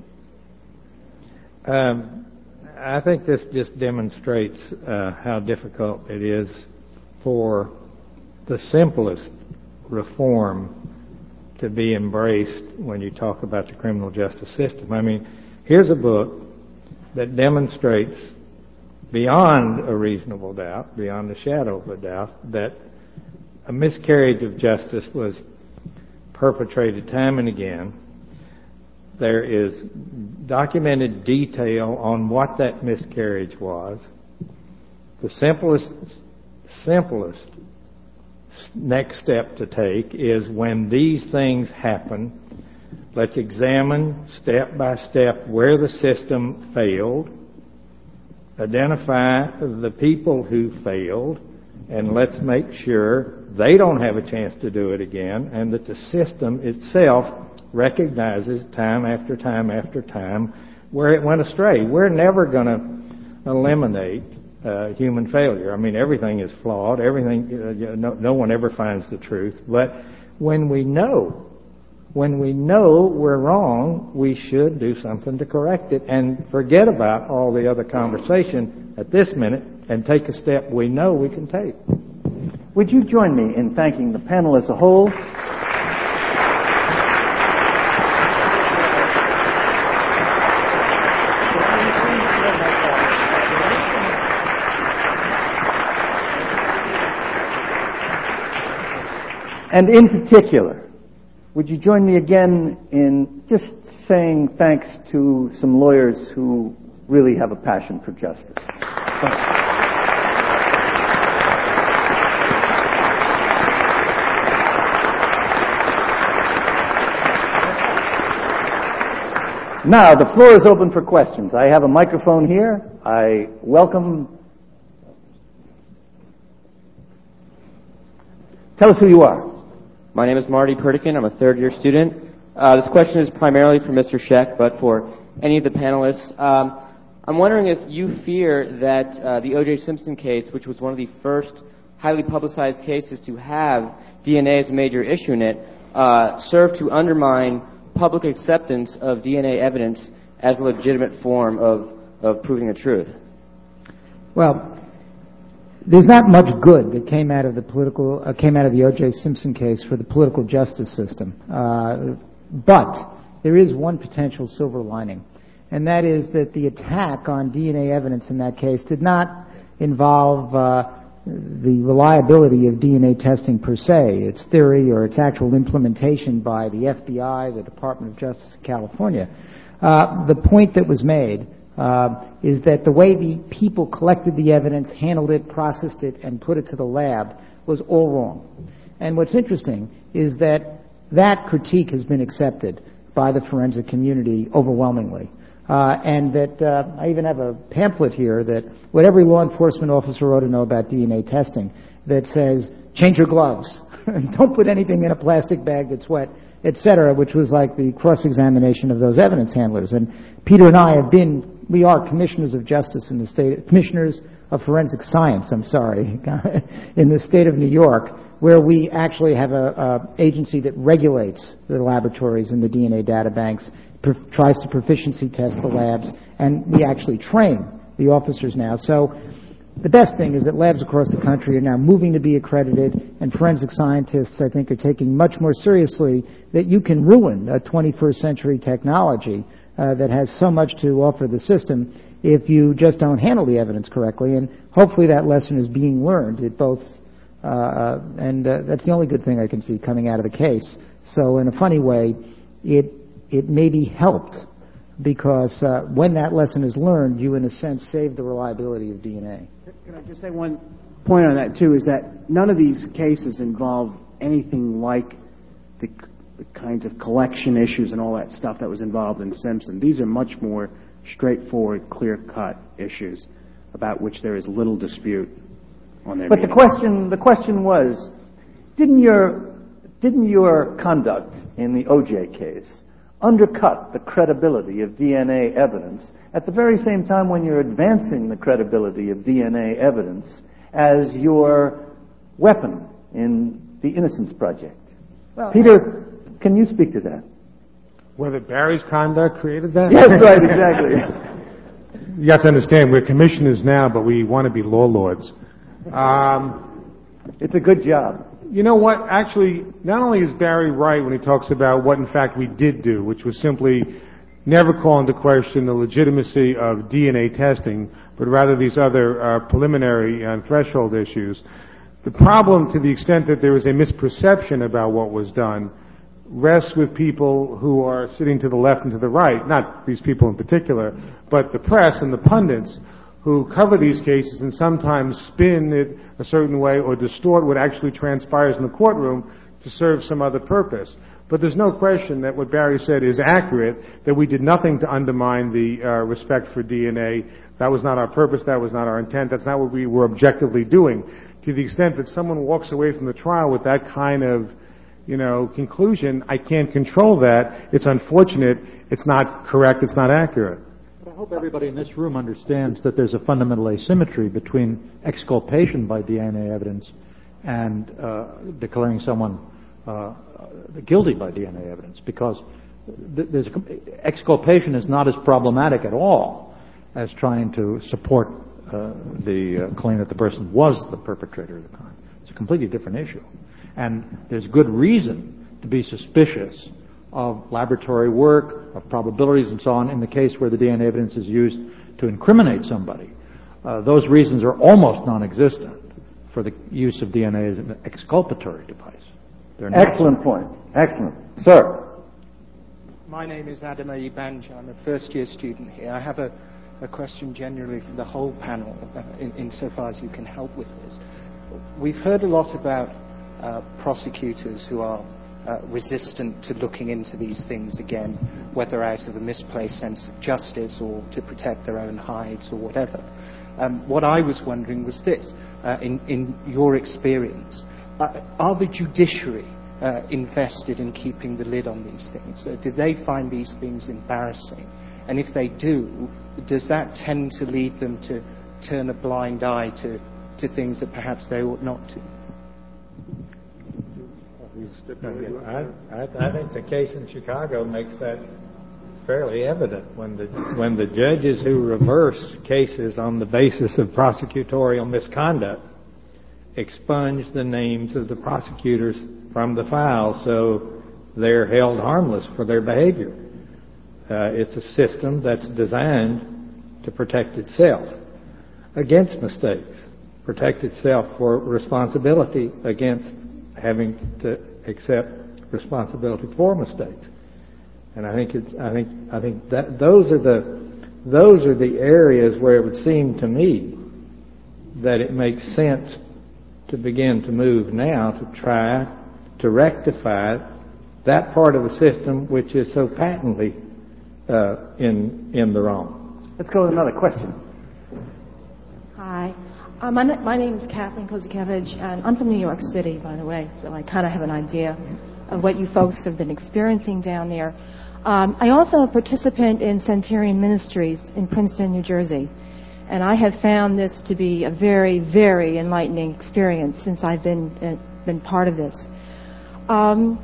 Um, I think this just demonstrates uh, how difficult it is for the simplest reform to be embraced when you talk about the criminal justice system. I mean, here's a book that demonstrates beyond a reasonable doubt, beyond a shadow of a doubt, that a miscarriage of justice was perpetrated time and again. There is documented detail on what that miscarriage was. The simplest, simplest next step to take is when these things happen, let's examine step by step where the system failed, identify the people who failed, and let's make sure they don't have a chance to do it again, and that the system itself recognizes time after time after time where it went astray. We're never going to eliminate uh, human failure. I mean, everything is flawed. Everything, uh, no, no one ever finds the truth. But when we know, when we know we're wrong, we should do something to correct it and forget about all the other conversation at this minute and take a step we know we can take. Would you join me in thanking the panel as a whole? And in particular, would you join me again in just saying thanks to some lawyers who really have a passion for justice? Now, the floor is open for questions. I have a microphone here. I welcome. Tell us who you are. My name is Marty Perdikin. I'm a third-year student. Uh, this question is primarily for Mister Scheck, but for any of the panelists. Um, I'm wondering if you fear that uh, the O J Simpson case, which was one of the first highly publicized cases to have D N A as a major issue in it, uh, served to undermine public acceptance of D N A evidence as a legitimate form of, of proving the truth. Well, there's not much good that came out of the political uh, came out of the O J Simpson case for the political justice system, uh, but there is one potential silver lining, and that is that the attack on D N A evidence in that case did not involve uh, the reliability of D N A testing per se, its theory or its actual implementation by the F B I, the Department of Justice of California. Uh, the point that was made Uh, is that the way the people collected the evidence, handled it, processed it, and put it to the lab was all wrong. And what's interesting is that that critique has been accepted by the forensic community overwhelmingly. Uh, and that uh, I even have a pamphlet here that what every law enforcement officer ought to know about D N A testing that says, change your gloves. Don't put anything in a plastic bag that's wet, et cetera, which was like the cross-examination of those evidence handlers. And Peter and I have been We are commissioners of justice in the state, commissioners of forensic science, I'm sorry, in the state of New York, where we actually have a, a agency that regulates the laboratories and the D N A data banks, prof- tries to proficiency test the labs, and we actually train the officers now. So the best thing is that labs across the country are now moving to be accredited, and forensic scientists, I think, are taking much more seriously that you can ruin a twenty-first century technology Uh, that has so much to offer the system if you just don't handle the evidence correctly. And hopefully that lesson is being learned at both, uh, and uh, that's the only good thing I can see coming out of the case. So in a funny way, it it may be helped because uh, when that lesson is learned, you in a sense save the reliability of D N A. Can I just say one point on that too, is that none of these cases involve anything like the the kinds of collection issues and all that stuff that was involved in Simpson. These are much more straightforward, clear-cut issues about which there is little dispute on their But meaning. the question, the question was, didn't your, didn't your conduct in the O J case undercut the credibility of D N A evidence at the very same time when you're advancing the credibility of D N A evidence as your weapon in the Innocence Project? Well, Peter, can you speak to that? Whether Barry's conduct created that? Yes, right, exactly. You have to understand, we're commissioners now, but we want to be law lords. Um, it's a good job. You know what? Actually, not only is Barry right when he talks about what, in fact, we did do, which was simply never call into question the legitimacy of D N A testing, but rather these other uh, preliminary and threshold issues. The problem, to the extent that there is a misperception about what was done, rests with people who are sitting to the left and to the right, not these people in particular, but the press and the pundits who cover these cases and sometimes spin it a certain way or distort what actually transpires in the courtroom to serve some other purpose. But there's no question that what Barry said is accurate, that we did nothing to undermine the uh, respect for D N A. That was not our purpose. That was not our intent. That's not what we were objectively doing. To the extent that someone walks away from the trial with that kind of, you know, conclusion, I can't control that. It's unfortunate. It's not correct. It's not accurate. But I hope everybody in this room understands that there's a fundamental asymmetry between exculpation by D N A evidence and uh, declaring someone uh, guilty by D N A evidence, because th- there's, exculpation is not as problematic at all as trying to support uh, the uh, claim that the person was the perpetrator of the crime. It's a completely different issue. And there's good reason to be suspicious of laboratory work, of probabilities and so on in the case where the D N A evidence is used to incriminate somebody. Uh, those reasons are almost non-existent for the use of D N A as an exculpatory device. Excellent point. Excellent. Sir. My name is Adam Ayubanja. I'm a first-year student here. I have a, a question generally for the whole panel, uh, in, insofar as you can help with this. We've heard a lot about uh, prosecutors who are uh, resistant to looking into these things again, whether out of a misplaced sense of justice or to protect their own hides or whatever. Um, what I was wondering was this, uh, in, in your experience, uh, are the judiciary uh, invested in keeping the lid on these things? Uh, do they find these things embarrassing? And if they do, does that tend to lead them to turn a blind eye to, to things that perhaps they ought not to? I, I, I think the case in Chicago makes that fairly evident. When the when the judges who reverse cases on the basis of prosecutorial misconduct expunge the names of the prosecutors from the file, so they're held harmless for their behavior. Uh, it's a system that's designed to protect itself against mistakes, protect itself for responsibility against having to accept responsibility for mistakes. And I think it's I think I think that those are the those are the areas where it would seem to me that it makes sense to begin to move now to try to rectify that part of the system which is so patently uh, in in the wrong. Let's go with another question. Hi. Uh, my, my name is Kathleen Kozakevich, and I'm from New York City, by the way, so I kind of have an idea of what you folks have been experiencing down there. Um, I also am a participant in Centurion Ministries in Princeton, New Jersey, and I have found this to be a very, very enlightening experience since I've been uh, been part of this. Um,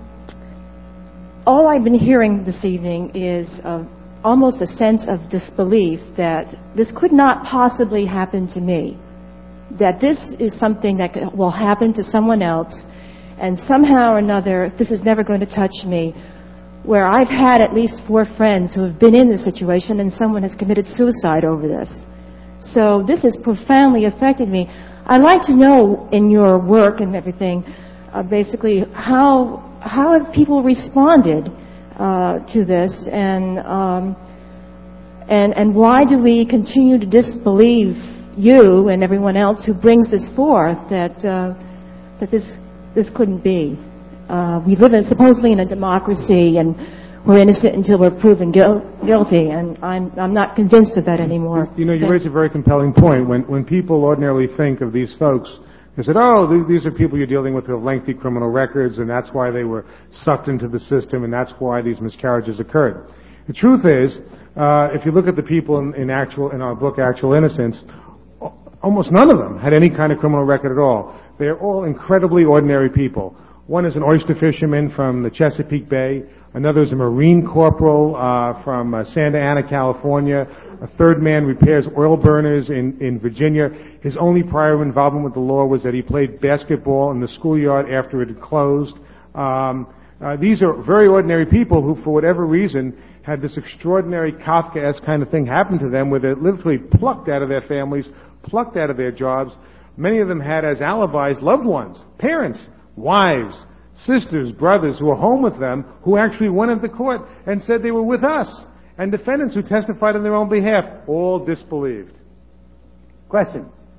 all I've been hearing this evening is uh, almost a sense of disbelief that this could not possibly happen to me, that this is something that will happen to someone else, and somehow or another this is never going to touch me, where I've had at least four friends who have been in this situation and someone has committed suicide over this. So this has profoundly affected me. I'd like to know, in your work and everything, uh, basically how how have people responded uh, to this, and um, and and why do we continue to disbelieve you and everyone else who brings this forth, that uh, that this this couldn't be? Uh, we live in, supposedly in a democracy, and we're innocent until we're proven gui- guilty, and I'm I'm not convinced of that anymore. You know, you raise a very compelling point. When when people ordinarily think of these folks, they said, oh, th- these are people you're dealing with who have lengthy criminal records, and that's why they were sucked into the system, and that's why these miscarriages occurred. The truth is, uh, if you look at the people in, in actual in our book, Actual Innocence, almost none of them had any kind of criminal record at all. They're all incredibly ordinary people. One is an oyster fisherman from the Chesapeake Bay. Another is a Marine corporal uh, from uh, Santa Ana, California. A third man repairs oil burners in, in Virginia. His only prior involvement with the law was that he played basketball in the schoolyard after it had closed. Um, uh, these are very ordinary people who, for whatever reason, had this extraordinary Kafkaesque kind of thing happen to them, where they're literally plucked out of their families, plucked out of their jobs. Many of them had as alibis loved ones, parents, wives, sisters, brothers who were home with them, who actually went into court and said they were with us, and defendants who testified on their own behalf, all disbelieved. Question.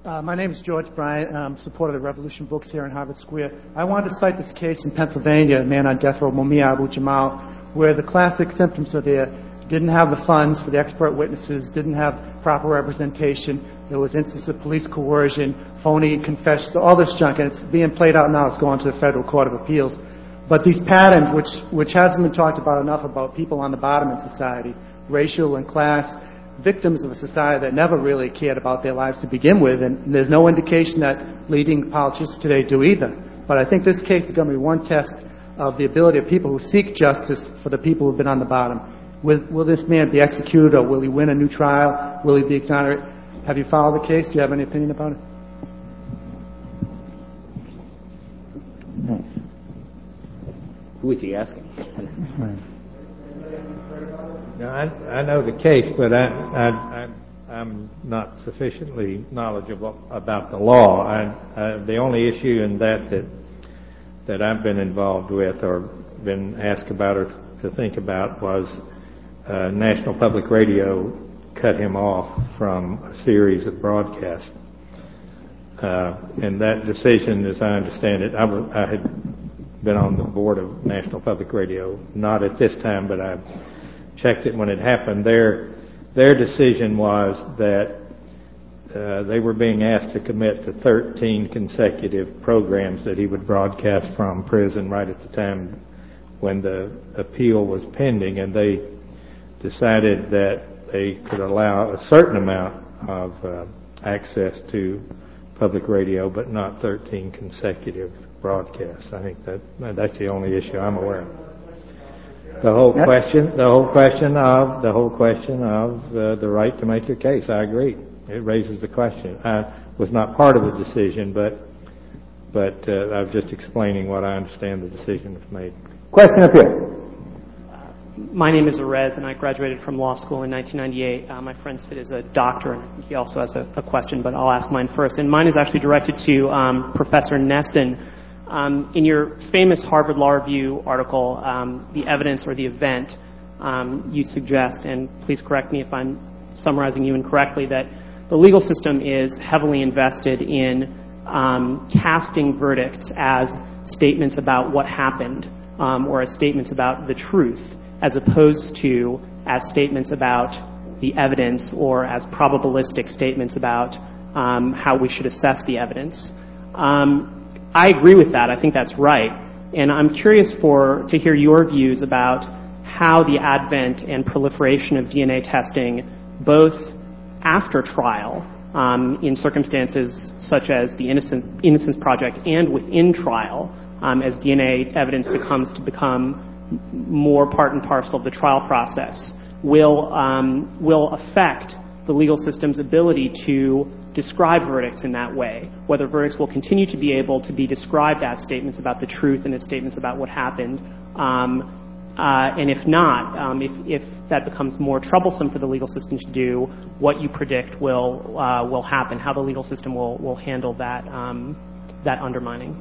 Uh, my name is George Bryant. I'm supporter of the Revolution Books here in Harvard Square. I wanted to cite this case in Pennsylvania, a man on death row, Mumia Abu Jamal, where the classic symptoms are there. Didn't have the funds for the expert witnesses, didn't have proper representation. There was instances of police coercion, phony confessions, all this junk, and it's being played out now. It's going to the Federal Court of Appeals. But these patterns, which, which hasn't been talked about enough about people on the bottom in society, racial and class, victims of a society that never really cared about their lives to begin with, and there's no indication that leading politicians today do either. But I think this case is going to be one test of the ability of people who seek justice for the people who've been on the bottom. Will, will this man be executed, or will he win a new trial? Will he be exonerated? Have you followed the case? Do you have any opinion about it? Thanks. Who is he asking? No, I, I know the case, but I, I, I, I'm not sufficiently knowledgeable about the law. I, I, the only issue in that, that that I've been involved with or been asked about or to think about was uh, National Public Radio cut him off from a series of broadcasts. Uh, and that decision, as I understand it, I, w- I had been on the board of National Public Radio, not at this time, but I checked it when it happened. Their their decision was that uh, they were being asked to commit to thirteen consecutive programs that he would broadcast from prison right at the time when the appeal was pending, and they decided that they could allow a certain amount of uh, access to public radio, but not thirteen consecutive broadcasts. I think that that's the only issue I'm aware of. The whole question, the whole question of the whole question of uh, the right to make your case. I agree. It raises the question. I was not part of the decision, but but uh, I was just explaining what I understand the decision was made. Question up here. My name is Arez, and I graduated from law school in nineteen ninety-eight. Uh, my friend Sid is a doctor, and he also has a, a question, but I'll ask mine first. And mine is actually directed to um, Professor Nesson. Um, in your famous Harvard Law Review article, um, The Evidence or the Event, um, you suggest, and please correct me if I'm summarizing you incorrectly, that the legal system is heavily invested in um, casting verdicts as statements about what happened um, or as statements about the truth, as opposed to as statements about the evidence or as probabilistic statements about um, how we should assess the evidence. Um, I agree with that. I think that's right. And I'm curious for to hear your views about how the advent and proliferation of D N A testing, both after trial, um, in circumstances such as the Innocent, Innocence Project, and within trial, um, as D N A evidence becomes to become more part and parcel of the trial process, will um, will affect the legal system's ability to describe verdicts in that way, whether verdicts will continue to be able to be described as statements about the truth and as statements about what happened, um, uh, and if not, um, if, if that becomes more troublesome for the legal system to do, what you predict will uh, will happen, how the legal system will, will handle that um, that undermining.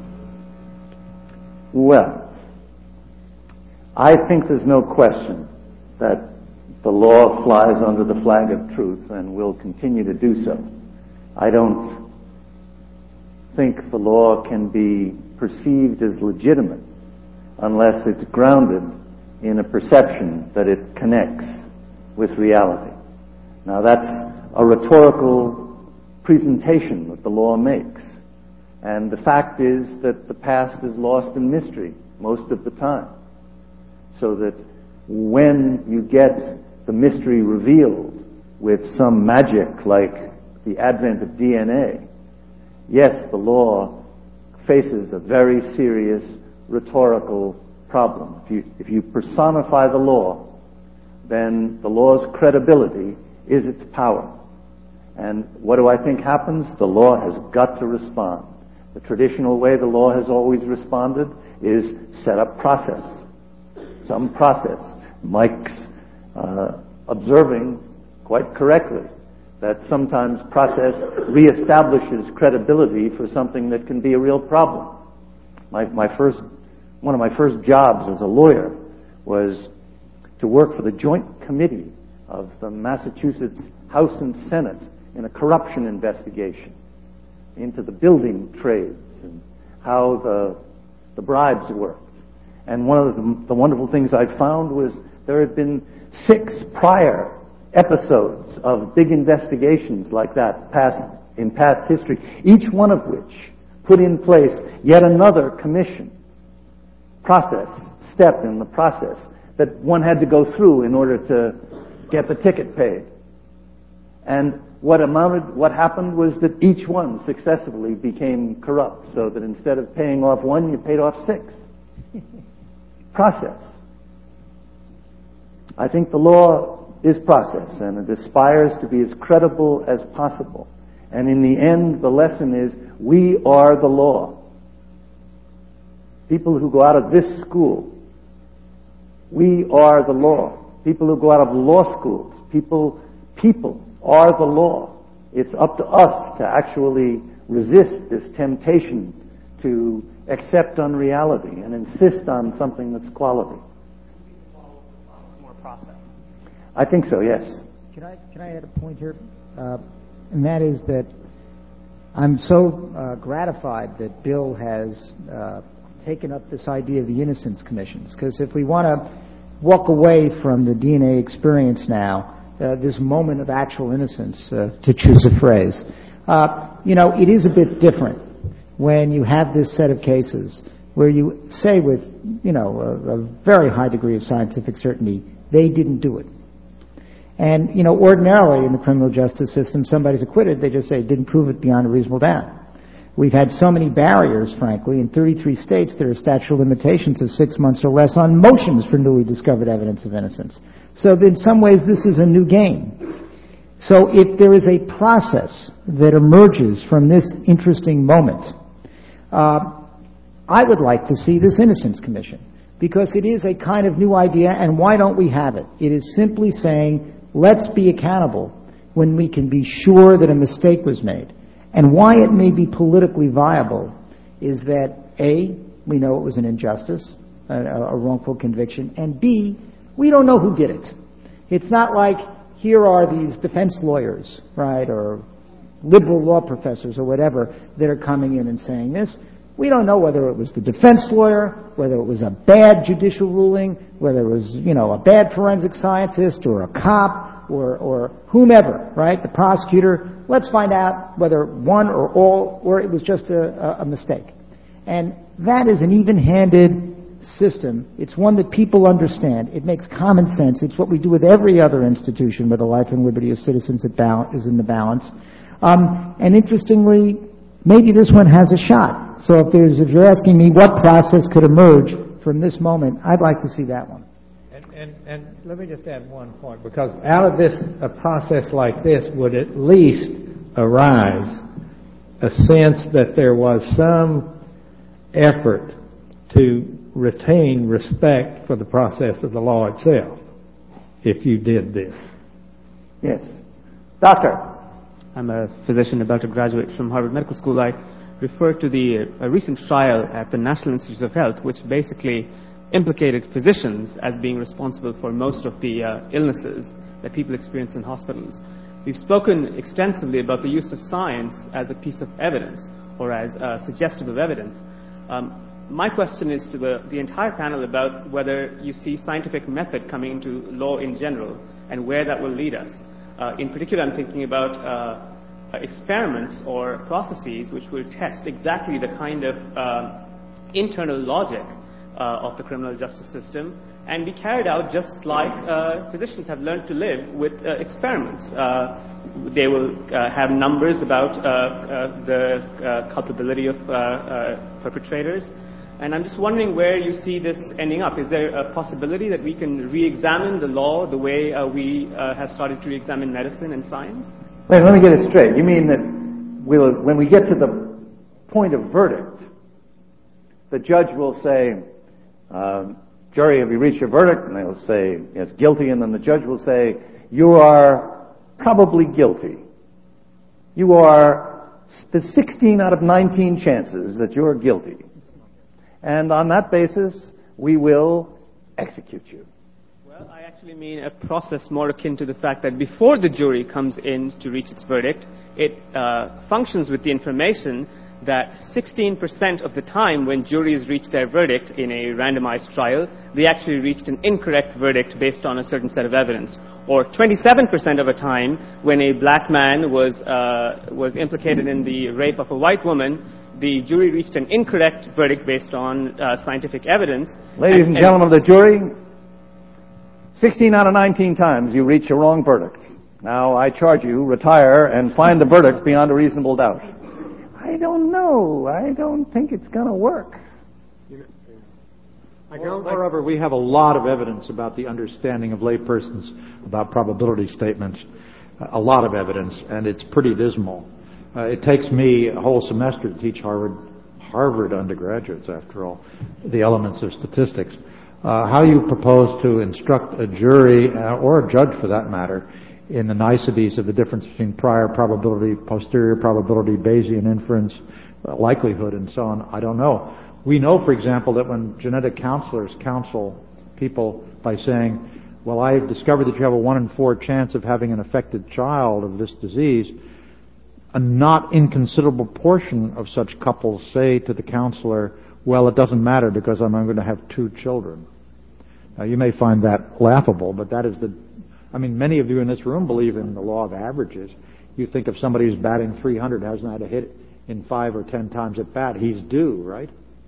Well, I think there's no question that the law flies under the flag of truth and will continue to do so. I don't think the law can be perceived as legitimate unless it's grounded in a perception that it connects with reality. Now, that's a rhetorical presentation that the law makes. And the fact is that the past is lost in mystery most of the time. So that when you get the mystery revealed with some magic like the advent of D N A, yes, the law faces a very serious rhetorical problem. If you, if you personify the law, then the law's credibility is its power. And what do I think happens? The law has got to respond. The traditional way the law has always responded is set up process. Some process. Mike's uh, observing quite correctly that sometimes process reestablishes credibility for something that can be a real problem. My, my first, one of my first jobs as a lawyer was to work for the Joint Committee of the Massachusetts House and Senate in a corruption investigation. into the building trades and how the, the bribes worked. And one of the, the wonderful things I found was there had been six prior episodes of big investigations like that past, in past history, each one of which put in place yet another commission process, step in the process that one had to go through in order to get the ticket paid. And what amounted, what happened was that each one successively became corrupt, so that instead of paying off one, you paid off six. Process. I think the law is process, and it aspires to be as credible as possible. And in the end, the lesson is, we are the law. People who go out of this school, we are the law. People who go out of law schools, people, people are the law. It's up to us to actually resist this temptation to accept unreality and insist on something that's quality. More process. I think so, yes. Can I, can I add a point here? Uh, and that is that I'm so uh, gratified that Bill has uh, taken up this idea of the Innocence Commissions, because if we want to walk away from the D N A experience now, uh, this moment of actual innocence, uh, to choose a phrase, uh, you know, it is a bit different when you have this set of cases where you say with, you know, a, a very high degree of scientific certainty, they didn't do it. And, you know, ordinarily in the criminal justice system, somebody's acquitted, they just say, didn't prove it beyond a reasonable doubt. We've had so many barriers, frankly. In thirty-three states, there are statute of limitations of six months or less on motions for newly discovered evidence of innocence. So in some ways, this is a new game. So if there is a process that emerges from this interesting moment, uh, I would like to see this Innocence Commission, because it is a kind of new idea, and why don't we have it? It is simply saying, let's be accountable when we can be sure that a mistake was made. And why it may be politically viable is that, A, we know it was an injustice, a, a wrongful conviction, and B, we don't know who did it. It's not like here are these defense lawyers, right, or liberal law professors or whatever that are coming in and saying this. We don't know whether it was the defense lawyer, whether it was a bad judicial ruling, whether it was, you know, a bad forensic scientist or a cop or, or whomever, right, the prosecutor. Let's find out whether one or all, or it was just a, a mistake. And that is an even-handed system. It's one that people understand. It makes common sense. It's what we do with every other institution where the life and liberty of citizens is in the balance. Um, and interestingly, maybe this one has a shot. So if there's, if you're asking me what process could emerge from this moment, I'd like to see that one. And, and, and let me just add one point, because out of this, a process like this would at least arise a sense that there was some effort to retain respect for the process of the law itself, if you did this. Yes. Doctor. I'm a physician about to graduate from Harvard Medical School. I refer to the uh, recent trial at the National Institutes of Health, which basically implicated physicians as being responsible for most of the uh, illnesses that people experience in hospitals. We've spoken extensively about the use of science as a piece of evidence, or as uh, suggestive of evidence. Um, my question is to the, the entire panel about whether you see scientific method coming into law in general, and where that will lead us. Uh, in particular, I'm thinking about uh, experiments or processes which will test exactly the kind of uh, internal logic uh, of the criminal justice system, and be carried out just like uh, physicians have learned to live with uh, experiments. Uh, they will uh, have numbers about uh, uh, the uh, culpability of uh, uh, perpetrators. And I'm just wondering where you see this ending up. Is there a possibility that we can re-examine the law the way uh, we uh, have started to re-examine medicine and science? Wait, let me get it straight. You mean that we'll, when we get to the point of verdict, the judge will say, uh, jury, have you reached your verdict? And they'll say, yes, guilty. And then the judge will say, you are probably guilty. You are, there's sixteen out of nineteen chances that you're guilty. And on that basis, we will execute you. I actually mean a process more akin to the fact that before the jury comes in to reach its verdict, it uh, functions with the information that sixteen percent of the time when juries reach their verdict in a randomized trial, they actually reached an incorrect verdict based on a certain set of evidence. Or twenty-seven percent of the time when a black man was, uh, was implicated in the rape of a white woman, the jury reached an incorrect verdict based on uh, scientific evidence. Ladies and, and gentlemen of the jury, sixteen out of nineteen times you reach a wrong verdict. Now I charge you, retire and find the verdict beyond a reasonable doubt. I don't know. I don't think it's going to work. Moreover, we have a lot of evidence about the understanding of laypersons about probability statements, a lot of evidence, and it's pretty dismal. Uh, it takes me a whole semester to teach Harvard, Harvard undergraduates, after all, the elements of statistics. Uh, how you propose to instruct a jury, uh, or a judge for that matter, in the niceties of the difference between prior probability, posterior probability, Bayesian inference, uh, likelihood, and so on, I don't know. We know, for example, that when genetic counselors counsel people by saying, well, I've discovered that you have a one in four chance of having an affected child of this disease, a not inconsiderable portion of such couples say to the counselor, well, it doesn't matter because I'm going to have two children. Now, you may find that laughable, but that is the I mean, many of you in this room believe in the law of averages. You think if somebody who's batting three hundred hasn't had a hit in five or ten times at bat, he's due, right?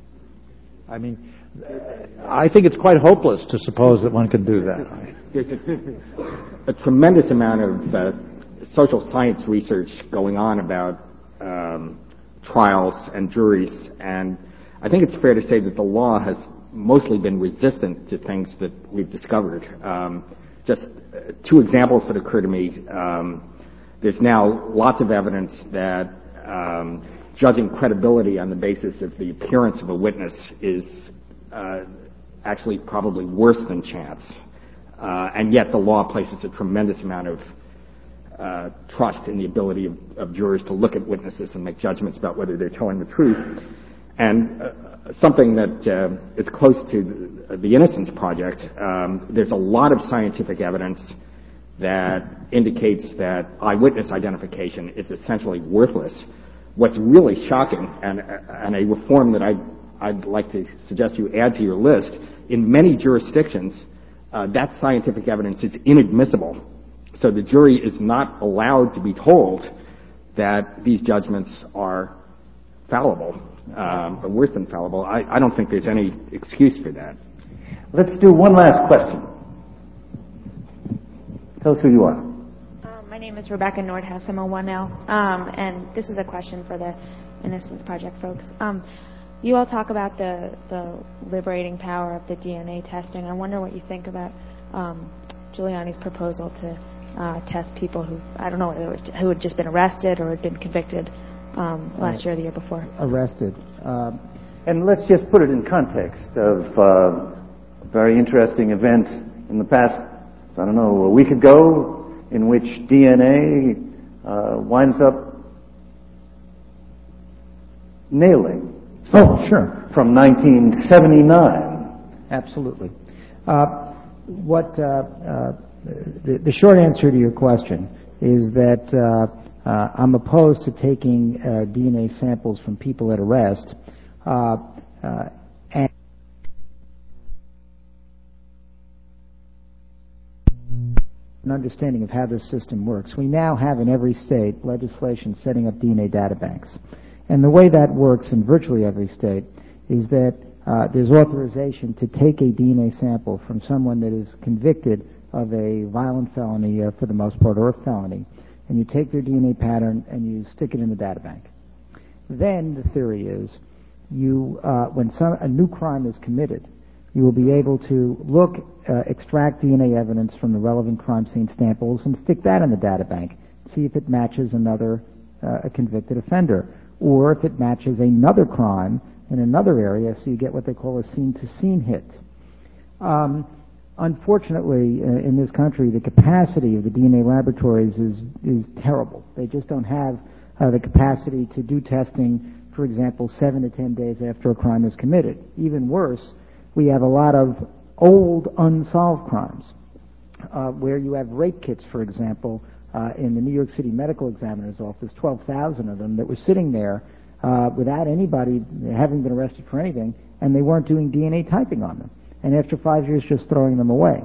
I mean, I think it's quite hopeless to suppose that one can do that. There's a, a tremendous amount of uh, social science research going on about um, trials and juries, and I think it's fair to say that the law has mostly been resistant to things that we've discovered. Um, just uh, two examples that occur to me. Um, there's now lots of evidence that um, judging credibility on the basis of the appearance of a witness is uh, actually probably worse than chance. Uh, and yet the law places a tremendous amount of uh, trust in the ability of, of jurors to look at witnesses and make judgments about whether they're telling the truth. And uh, something that uh, is close to the, the Innocence Project, um, there's a lot of scientific evidence that indicates that eyewitness identification is essentially worthless. What's really shocking, and, and a reform that I'd, I'd like to suggest you add to your list, in many jurisdictions, uh, that scientific evidence is inadmissible. So the jury is not allowed to be told that these judgments are fallible, um, or worse than fallible. I, I don't think there's any excuse for that. Let's do one last question. Tell us who you are. Um, my name is Rebecca Nordhaus. I'm a one L. Um, and this is a question for the Innocence Project folks. Um, you all talk about the, the liberating power of the D N A testing. I wonder what you think about um, Giuliani's proposal to uh, test people who, I don't know, whether it was, who had just been arrested or had been convicted um, last right. year or the year before. Arrested. Uh, and let's just put it in context of uh, a very interesting event in the past, I don't know, a week ago, in which D N A uh, winds up nailing. Oh, sure. From nineteen seventy-nine. Absolutely. Uh, what uh, uh, the, the short answer to your question is that uh, uh, I'm opposed to taking uh, D N A samples from people at arrest uh, uh, and an understanding of how this system works. We now have in every state legislation setting up D N A data banks. And the way that works in virtually every state is that uh, there's authorization to take a D N A sample from someone that is convicted of a violent felony, uh, for the most part, or a felony, and you take their D N A pattern and you stick it in the data bank. Then the theory is, you, uh, when some, a new crime is committed, you will be able to look, uh, extract D N A evidence from the relevant crime scene samples and stick that in the data bank, see if it matches another uh, a convicted offender, or if it matches another crime in another area, so you get what they call a scene-to-scene hit. Um, unfortunately, uh, in this country, the capacity of the D N A laboratories is is terrible. They just don't have uh, the capacity to do testing, for example, seven to ten days after a crime is committed. Even worse, we have a lot of old unsolved crimes. uh, where you have rape kits, for example, uh, in the New York City Medical Examiner's Office, twelve thousand of them that were sitting there uh, without anybody having been arrested for anything, and they weren't doing D N A typing on them. And after five years, just throwing them away.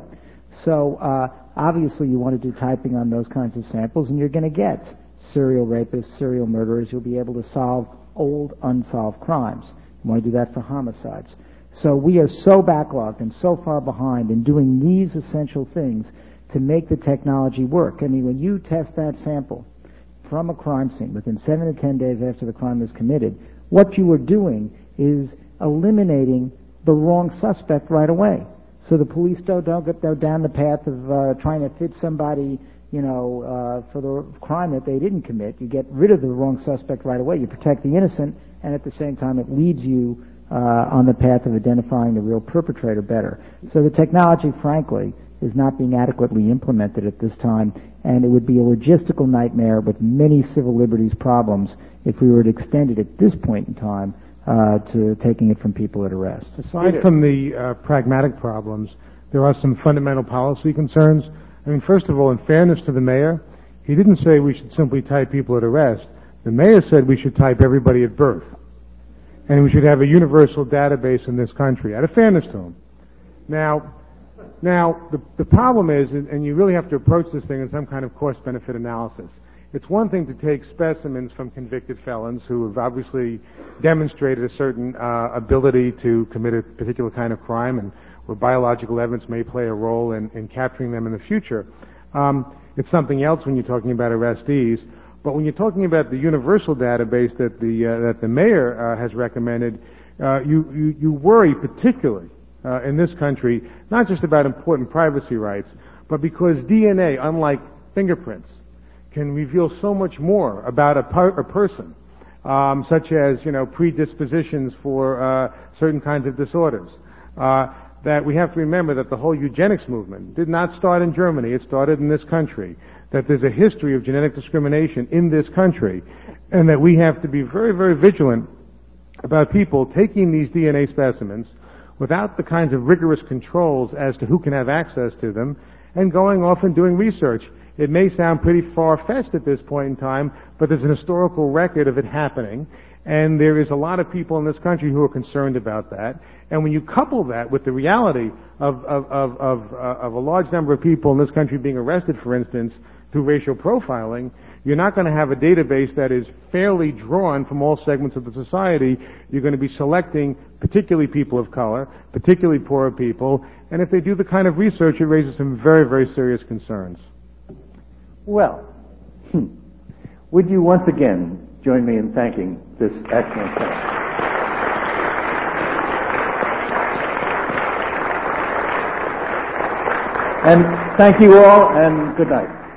So uh, obviously you want to do typing on those kinds of samples, and you're going to get serial rapists, serial murderers. You'll be able to solve old, unsolved crimes. You want to do that for homicides. So we are so backlogged and so far behind in doing these essential things to make the technology work. I mean, when you test that sample from a crime scene within seven to ten days after the crime was committed, what you are doing is eliminating the wrong suspect right away. So the police don't, don't go down the path of uh, trying to fit somebody, you know, uh, for the crime that they didn't commit. You get rid of the wrong suspect right away. You protect the innocent, and at the same time it leads you uh, on the path of identifying the real perpetrator better. So the technology, frankly, is not being adequately implemented at this time, and it would be a logistical nightmare with many civil liberties problems if we were to extend it at this point in time uh, to taking it from people at arrest. Aside from the uh, pragmatic problems, there are some fundamental policy concerns. I mean, first of all, in fairness to the mayor, he didn't say we should simply type people at arrest. The mayor said we should type everybody at birth, and we should have a universal database in this country, out of fairness to him. Now, Now, the, the problem is, and you really have to approach this thing in some kind of cost-benefit analysis. It's one thing to take specimens from convicted felons who have obviously demonstrated a certain uh, ability to commit a particular kind of crime, and where biological evidence may play a role in, in capturing them in the future. Um, it's something else when you're talking about arrestees. But when you're talking about the universal database that the uh, that the mayor uh, has recommended, uh, you, you you worry particularly Uh, in this country, not just about important privacy rights, but because D N A, unlike fingerprints, can reveal so much more about a, per- a person, um, such as, you know, predispositions for uh, certain kinds of disorders, uh, that we have to remember that the whole eugenics movement did not start in Germany. It started in this country, that there's a history of genetic discrimination in this country, and that we have to be very, very vigilant about people taking these D N A specimens without the kinds of rigorous controls as to who can have access to them, and going off and doing research. It may sound pretty far-fetched at this point in time, but there's an historical record of it happening, and there is a lot of people in this country who are concerned about that. And when you couple that with the reality of, of, of, of, uh, of a large number of people in this country being arrested, for instance, through racial profiling, you're not going to have a database that is fairly drawn from all segments of the society. You're going to be selecting particularly people of color, particularly poorer people, and if they do the kind of research, it raises some very, very serious concerns. Well, hmm. would you once again join me in thanking this excellent panel? And thank you all, and good night.